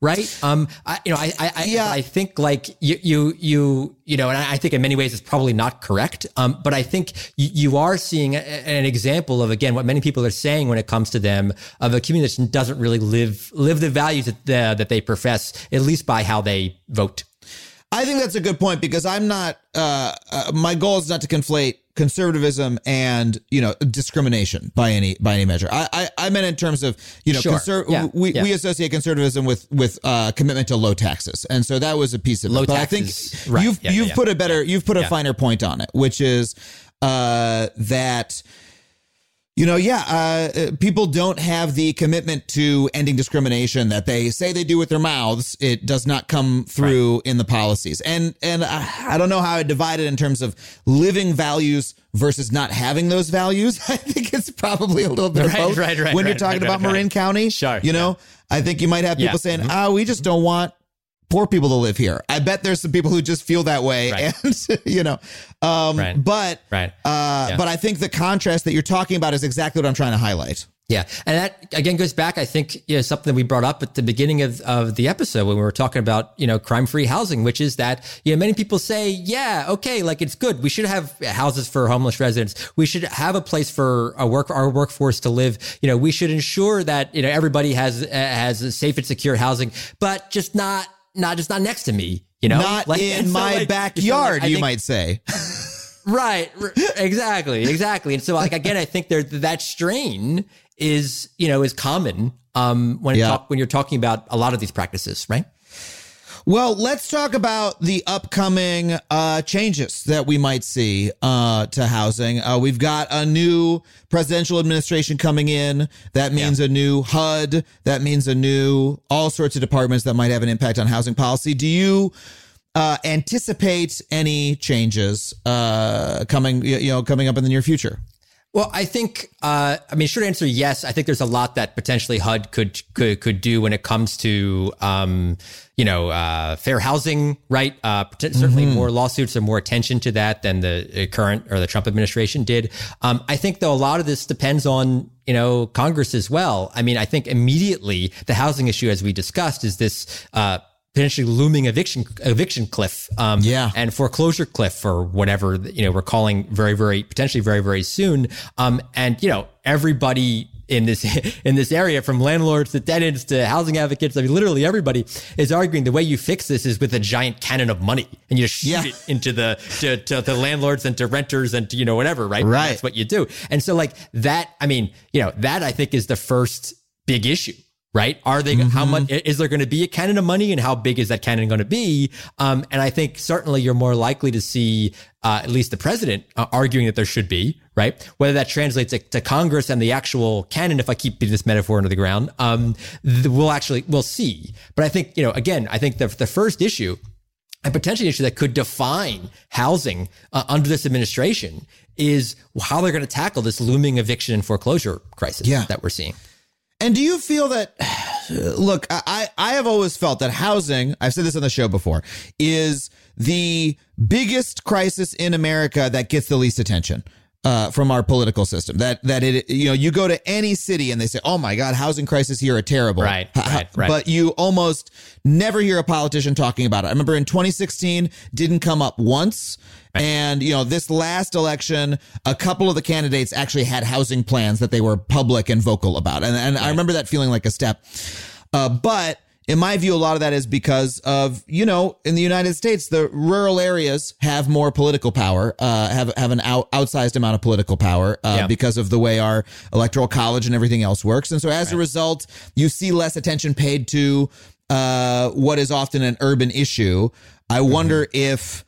Speaker 6: right? Um, I, you know, I, I, I,
Speaker 5: Yeah.
Speaker 6: I think like you, you, you, you know, and I think in many ways it's probably not correct. Um, but I think you, you are seeing a, an example of, again, what many people are saying when it comes to them, of a community that doesn't really live, live the values that, the, that they profess, at least by how they vote.
Speaker 5: I think that's a good point, because I'm not, uh, uh, my goal is not to conflate conservatism and, you know, discrimination by any, by any measure. I, I, I meant in terms of, you know,
Speaker 6: Sure.
Speaker 5: conser-
Speaker 6: Yeah.
Speaker 5: we,
Speaker 6: Yeah.
Speaker 5: we associate conservatism with, with, uh, commitment to low taxes. And so that was a piece of
Speaker 6: Low
Speaker 5: it. But
Speaker 6: taxes,
Speaker 5: I think
Speaker 6: right.
Speaker 5: you've,
Speaker 6: Yeah,
Speaker 5: you've
Speaker 6: yeah,
Speaker 5: put a better, you've put a
Speaker 6: Yeah.
Speaker 5: finer point on it, which is, uh, that, you know, yeah, uh, people don't have the commitment to ending discrimination that they say they do with their mouths. It does not come through in the policies. And and I, I don't know how I divide it in terms of living values versus not having those values. I think it's probably a little bit
Speaker 6: Right,
Speaker 5: of both.
Speaker 6: right, right,
Speaker 5: when you're
Speaker 6: right,
Speaker 5: talking
Speaker 6: right,
Speaker 5: about
Speaker 6: right,
Speaker 5: Marin
Speaker 6: right.
Speaker 5: County,
Speaker 6: Sure,
Speaker 5: you know, I think you might have people
Speaker 6: Yeah.
Speaker 5: saying,
Speaker 6: Mhm.
Speaker 5: oh, we just don't want poor people to live here. I bet there's some people who just feel that way.
Speaker 6: Right.
Speaker 5: And, you know, um,
Speaker 6: Right.
Speaker 5: but,
Speaker 6: Right.
Speaker 5: uh,
Speaker 6: Yeah.
Speaker 5: but I think the contrast that you're talking about is exactly what I'm trying to highlight.
Speaker 6: Yeah. And that again goes back, I think, you know, something that we brought up at the beginning of, of the episode when we were talking about, you know, crime-free housing, which is that, you know, many people say, yeah, okay, like it's good. We should have houses for homeless residents. We should have a place for a work, our workforce to live. You know, we should ensure that, you know, everybody has, uh, has safe and secure housing, but just not, not just not next to me, you know,
Speaker 5: Not
Speaker 6: Like,
Speaker 5: in
Speaker 6: and so,
Speaker 5: my
Speaker 6: like,
Speaker 5: backyard,
Speaker 6: so, like, I
Speaker 5: you
Speaker 6: think-
Speaker 5: might say.
Speaker 6: Right. r- Exactly. Exactly. And so, like, again, I think there that strain is, you know, is common um, when,
Speaker 5: Yeah.
Speaker 6: talk, when you're talking about a lot of these practices, right?
Speaker 5: Well, let's talk about the upcoming uh, changes that we might see uh, to housing. Uh, we've got a new presidential administration coming in. That means a new H U D. That means a new all sorts of departments that might have an impact on housing policy. Do you uh, anticipate any changes uh, coming, you know, coming up in the near future?
Speaker 6: Well, I think, uh, I mean, short answer, yes. I think there's a lot that potentially H U D could could could do when it comes to, um, you know, uh, fair housing, right? Uh, certainly more lawsuits or more attention to that than the current or the Trump administration did. Um, I think, though, a lot of this depends on, you know, Congress as well. I mean, I think immediately the housing issue, as we discussed, is this uh potentially looming eviction eviction cliff, um,
Speaker 5: Yeah.
Speaker 6: and foreclosure cliff, or whatever, you know, we're calling very, very potentially very, very soon. Um, and you know, everybody in this in this area, from landlords to tenants to housing advocates, I mean, literally everybody is arguing the way you fix this is with a giant cannon of money, and you just shoot
Speaker 5: Yeah.
Speaker 6: it into the to, to the landlords and to renters and to, you know, whatever, right?
Speaker 5: Right.
Speaker 6: That's what you do. And so, like that, I mean, you know, that I think is the first big issue. Right? Are they, how much, is there going to be a cannon of money, and how big is that cannon going to be? Um, and I think certainly you're more likely to see, uh, at least the president uh, arguing that there should be, right? Whether that translates to, to Congress and the actual cannon, if I keep beating this metaphor into the ground, um, th- we'll actually, we'll see. But I think, you know, again, I think the, the first issue, a potential issue that could define housing uh, under this administration, is how they're going to tackle this looming eviction and foreclosure crisis
Speaker 5: Yeah.
Speaker 6: that we're seeing.
Speaker 5: And do you feel that, look, I, I have always felt that housing, I've said this on the show before, is the biggest crisis in America that gets the least attention uh, from our political system. That, that it, you know, you go to any city and they say, oh my God, housing crisis here are terrible.
Speaker 6: Right, right, right.
Speaker 5: But you almost never hear a politician talking about it. I remember in twenty sixteen, didn't come up once. And, you know, this last election, a couple of the candidates actually had housing plans that they were public and vocal about. And, and I remember that feeling like a step. Uh, but in my view, a lot of that is because of, you know, in the United States, the rural areas have more political power, uh, have, have an out, outsized amount of political power uh,
Speaker 6: Yeah.
Speaker 5: because of the way our electoral college and everything else works. And so as a result, you see less attention paid to uh, what is often an urban issue. I wonder if,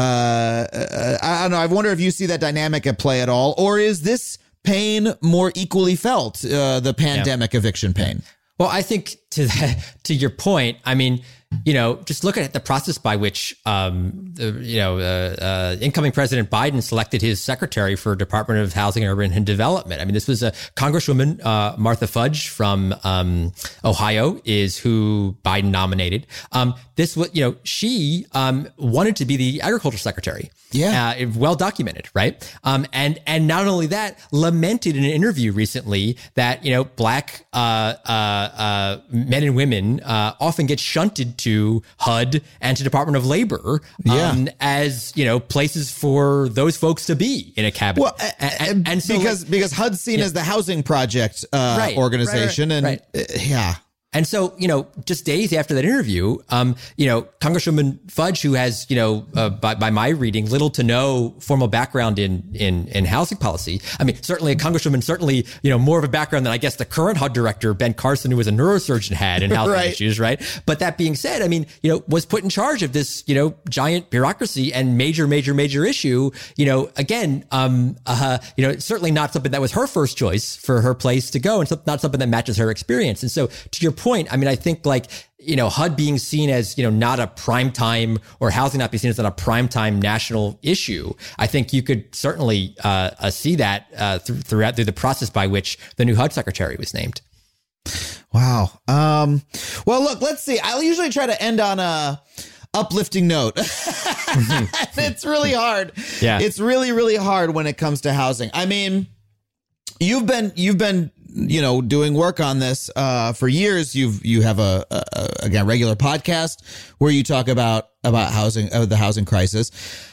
Speaker 5: Uh, uh, I don't know. I wonder if you see that dynamic at play at all, or is this pain more equally felt? Uh, the pandemic eviction pain.
Speaker 6: Well, I think to that, to your point, I mean, you know, just look at the process by which, um, the, you know, uh, uh, incoming President Biden selected his secretary for Department of Housing, Urban and Development. I mean, this was a Congresswoman, uh, Martha Fudge from um, Ohio, is who Biden nominated. Um, this was, you know, she um, wanted to be the agriculture secretary.
Speaker 5: Yeah.
Speaker 6: Uh, well documented, right? Um, and and not only that, lamented in an interview recently that, you know, black uh, uh, uh, men and women uh, often get shunted to H U D and to Department of Labor um,
Speaker 5: yeah.
Speaker 6: as, you know, places for those folks to be in a cabinet.
Speaker 5: Well,
Speaker 6: and, and, and so
Speaker 5: because
Speaker 6: like,
Speaker 5: because H U D's seen
Speaker 6: yeah.
Speaker 5: as the housing project uh,
Speaker 6: right,
Speaker 5: organization,
Speaker 6: right, right,
Speaker 5: and
Speaker 6: right.
Speaker 5: Uh, yeah.
Speaker 6: And so, you know, just days after that interview, um, you know, Congresswoman Fudge, who has, you know, uh, by, by my reading, little to no formal background in, in, in housing policy. I mean, certainly a Congresswoman, certainly, you know, more of a background than I guess the current H U D director, Ben Carson, who was a neurosurgeon, had in housing
Speaker 5: right.
Speaker 6: issues, right? But that being said, I mean, you know, was put in charge of this, you know, giant bureaucracy and major, major, major issue. You know, again, um, uh, you know, certainly not something that was her first choice for her place to go, and so, not something that matches her experience. And so, to your point, I mean, I think like, you know, H U D being seen as, you know, not a primetime, or housing not being seen as not a primetime national issue, I think you could certainly uh, uh, see that uh, th- throughout through the process by which the new H U D secretary was named.
Speaker 5: Wow. Um, well, look, let's see. I usually try to end on a uplifting note. It's really hard.
Speaker 6: Yeah.
Speaker 5: It's really, really hard when it comes to housing. I mean, you've been you've been you know, doing work on this uh, for years. You've you have a, a again regular podcast where you talk about about housing, uh, the housing crisis.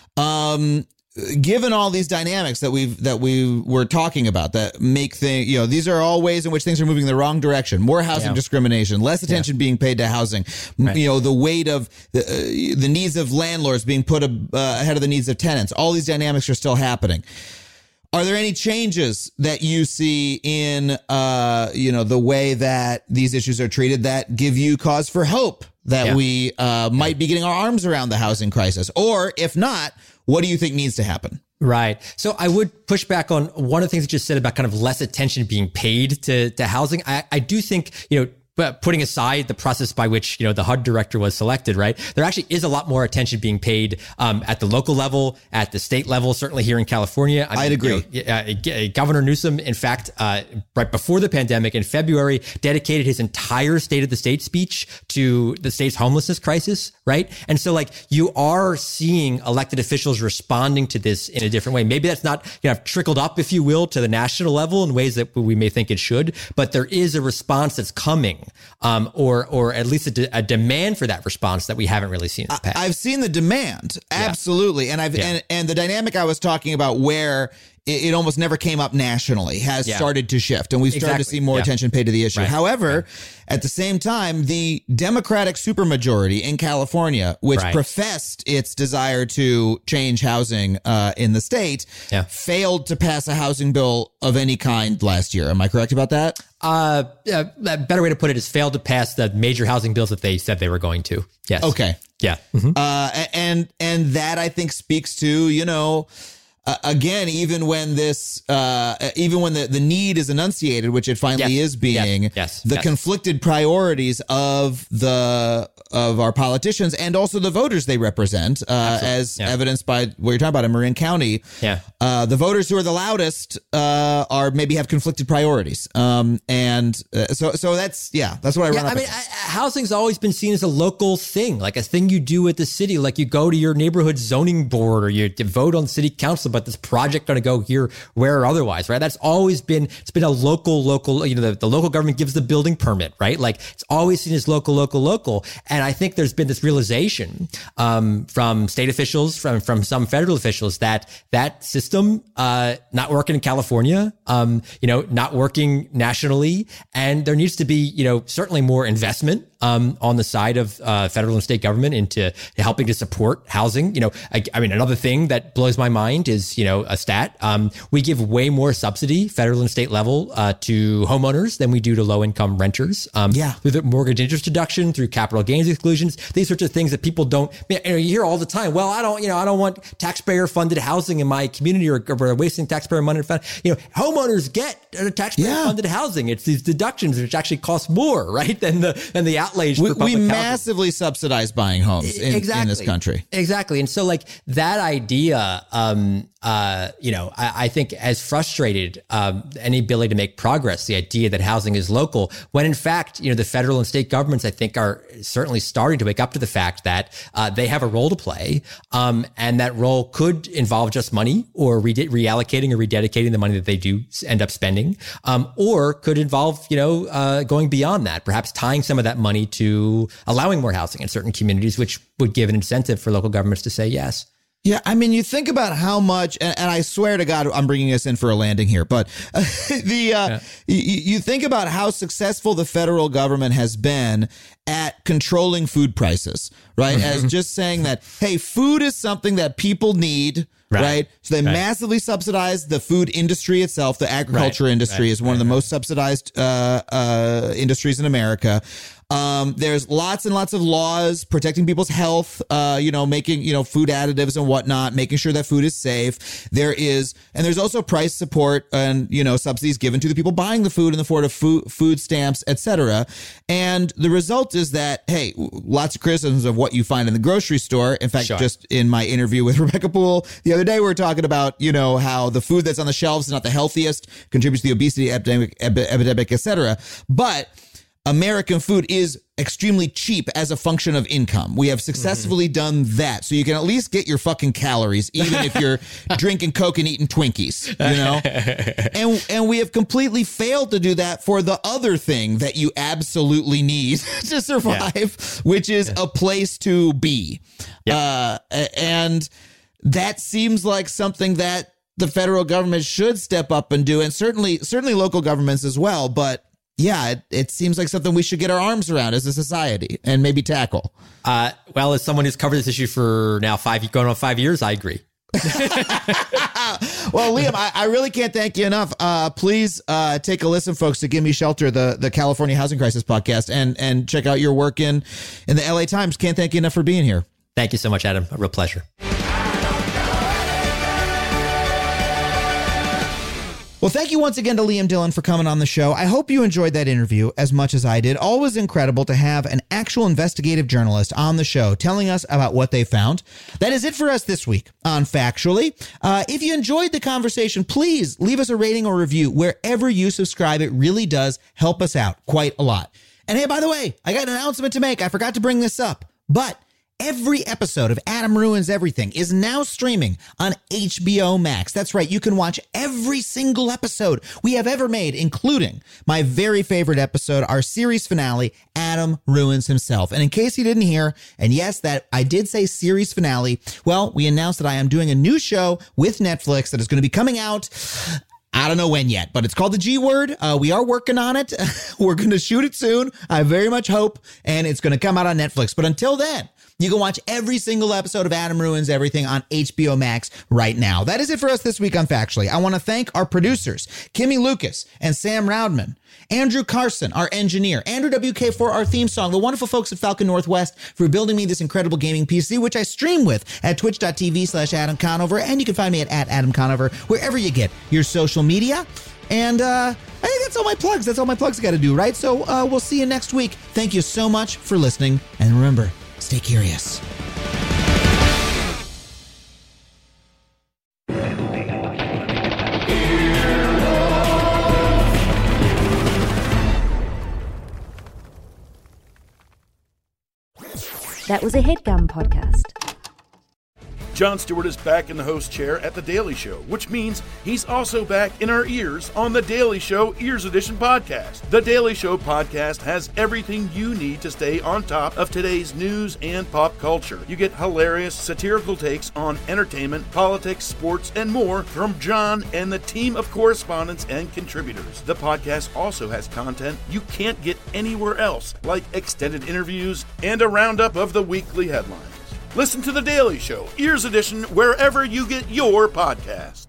Speaker 5: Um, given all these dynamics that we've that we were talking about that make things, you know, these are all ways in which things are moving in the wrong direction. More housing
Speaker 6: yeah.
Speaker 5: discrimination, less attention yeah. being paid to housing. Right. You know, the weight of the, uh, the needs of landlords being put uh, ahead of the needs of tenants. All these dynamics are still happening. Are there any changes that you see in, uh, you know, the way that these issues are treated that give you cause for hope that yeah. we uh, might be getting our arms around the housing crisis? Or if not, what do you think needs to happen?
Speaker 6: Right. So I would push back on one of the things that you just said about kind of less attention being paid to, to housing. I, I do think, you know, but putting aside the process by which, you know, the H U D director was selected, right, there actually is a lot more attention being paid um, at the local level, at the state level, certainly here in California. I mean,
Speaker 5: I'd agree.
Speaker 6: You know, uh, Governor Newsom, in fact, uh, right before the pandemic in February, dedicated his entire State of the State speech to the state's homelessness crisis, right? And so, like, you are seeing elected officials responding to this in a different way. Maybe that's not, you know, trickled up, if you will, to the national level in ways that we may think it should, but there is a response that's coming. Um, or, or at least a, de- a demand for that response that we haven't really seen in the past.
Speaker 5: I've seen the demand, absolutely, yeah. and I've yeah. and, and the dynamic I was talking about, where it, it almost never came up nationally, has yeah. started to shift, and we've started exactly. to see more yeah. attention paid to the issue. Right. However, right. at the same time, the Democratic supermajority in California, which right. professed its desire to change housing uh, in the state, yeah. failed to pass a housing bill of any kind last year. Am I correct about that?
Speaker 6: Uh, a better way to put it is failed to pass the major housing bills that they said they were going to. Yes.
Speaker 5: Okay.
Speaker 6: Yeah. Mm-hmm.
Speaker 5: Uh, and and that, I think, speaks to, you know, uh, again, even when this, uh, even when the, the need is enunciated, which it finally yes. is being,
Speaker 6: yes. Yes.
Speaker 5: the
Speaker 6: yes.
Speaker 5: conflicted priorities of the of our politicians and also the voters they represent, uh, as yeah. evidenced by what you're talking about in Marin County.
Speaker 6: Yeah.
Speaker 5: Uh, the voters who are the loudest uh, are maybe have conflicted priorities. Um, and uh, so so that's, yeah, that's what I
Speaker 6: yeah,
Speaker 5: run up
Speaker 6: I mean, I, housing's always been seen as a local thing, like a thing you do at the city, like you go to your neighborhood zoning board or you vote on city council about this project going to go here, where, or otherwise, right? That's always been, it's been a local, local, you know, the, the local government gives the building permit, right? Like it's always seen as local, local, local. And I think there's been this realization um, from state officials, from, from some federal officials that that system uh, not working in California, um, you know, not working nationally. And there needs to be, you know, certainly more investment Um, on the side of uh, federal and state government into helping to support housing. You know, I, I mean, another thing that blows my mind is, you know, a stat. Um, we give way more subsidy, federal and state level, uh, to homeowners than we do to low income renters. Um,
Speaker 5: yeah.
Speaker 6: Through the mortgage interest deduction, through capital gains exclusions, these sorts of things that people don't, you know, you hear all the time. Well, I don't, you know, I don't want taxpayer funded housing in my community, or, or we're wasting taxpayer money. You know, homeowners get taxpayer funded yeah. housing. It's these deductions which actually cost more, right, than the than the out outraged
Speaker 5: we,
Speaker 6: for public
Speaker 5: we
Speaker 6: housing.
Speaker 5: massively subsidize buying homes in,
Speaker 6: exactly.
Speaker 5: in this country.
Speaker 6: Exactly. And so like that idea, um, uh, you know, I, I think has frustrated um, any ability to make progress, the idea that housing is local, when in fact, you know, the federal and state governments, I think, are certainly starting to wake up to the fact that uh, they have a role to play. Um, and that role could involve just money or re- reallocating or rededicating the money that they do end up spending, um, or could involve, you know, uh, going beyond that, perhaps tying some of that money to allowing more housing in certain communities, which would give an incentive for local governments to say yes.
Speaker 5: Yeah, I mean, you think about how much, and, and I swear to God, I'm bringing us in for a landing here, but uh, the uh, yeah. you, you think about how successful the federal government has been at controlling food prices, right? As just saying that, hey, food is something that people need. Right. right. So they right. massively subsidize the food industry itself. The agriculture right. industry right. is one right. of the most subsidized uh, uh, industries in America. Um, there's lots and lots of laws protecting people's health, uh, you know, making, you know, food additives and whatnot, making sure that food is safe. There is, and there's also price support and, you know, subsidies given to the people buying the food in the form of food, food stamps, et cetera. And the result is that, hey, lots of criticisms of what you find in the grocery store. In fact, sure. just in my interview with Rebecca Poole the other day, we were talking about, you know, how the food that's on the shelves is not the healthiest, contributes to the obesity epidemic, epidemic, et cetera. But American food is extremely cheap as a function of income. We have successfully mm-hmm. done that. So you can at least get your fucking calories, even if you're drinking Coke and eating Twinkies, you know? and and we have completely failed to do that for the other thing that you absolutely need to survive, yeah. which is yeah. a place to be. Yeah. Uh, and that seems like something that the federal government should step up and do, and certainly certainly local governments as well. But yeah, it, it seems like something we should get our arms around as a society and maybe tackle.
Speaker 6: Uh, well, as someone who's covered this issue for now five, going on five years, I agree.
Speaker 5: Well, Liam, I, I really can't thank you enough. Uh, please uh, take a listen, folks, to Give Me Shelter, the, the California Housing Crisis podcast, and and check out your work in, in the L A Times. Can't thank you enough for being here.
Speaker 6: Thank you so much, Adam. A real pleasure.
Speaker 5: Well, thank you once again to Liam Dillon for coming on the show. I hope you enjoyed that interview as much as I did. Always incredible to have an actual investigative journalist on the show telling us about what they found. That is it for us this week on Factually. Uh, if you enjoyed the conversation, please leave us a rating or review wherever you subscribe. It really does help us out quite a lot. And hey, by the way, I got an announcement to make. I forgot to bring this up, but every episode of Adam Ruins Everything is now streaming on H B O Max. That's right. You can watch every single episode we have ever made, including my very favorite episode, our series finale, Adam Ruins Himself. And in case you didn't hear, and yes, that I did say series finale, well, we announced that I am doing a new show with Netflix that is going to be coming out. I don't know when yet, but it's called The G Word. Uh, we are working on it. We're going to shoot it soon. I very much hope, and it's going to come out on Netflix. But until then, you can watch every single episode of Adam Ruins Everything on H B O Max right now. That is it for us this week on Factually. I want to thank our producers, Kimmy Lucas and Sam Roudman, Andrew Carson, our engineer, Andrew W K for our theme song, the wonderful folks at Falcon Northwest for building me this incredible gaming P C, which I stream with at twitch.tv slash Adam Conover. And you can find me at, at Adam Conover wherever you get your social media. And uh, I think that's all my plugs. That's all my plugs got to do, right? So uh, we'll see you next week. Thank you so much for listening. And remember, stay curious.
Speaker 8: That was a HeadGum podcast.
Speaker 9: Jon Stewart is back in the host chair at The Daily Show, which means he's also back in our ears on The Daily Show Ears Edition podcast. The Daily Show podcast has everything you need to stay on top of today's news and pop culture. You get hilarious, satirical takes on entertainment, politics, sports, and more from Jon and the team of correspondents and contributors. The podcast also has content you can't get anywhere else, like extended interviews and a roundup of the weekly headlines. Listen to The Daily Show, Ears Edition, wherever you get your podcasts.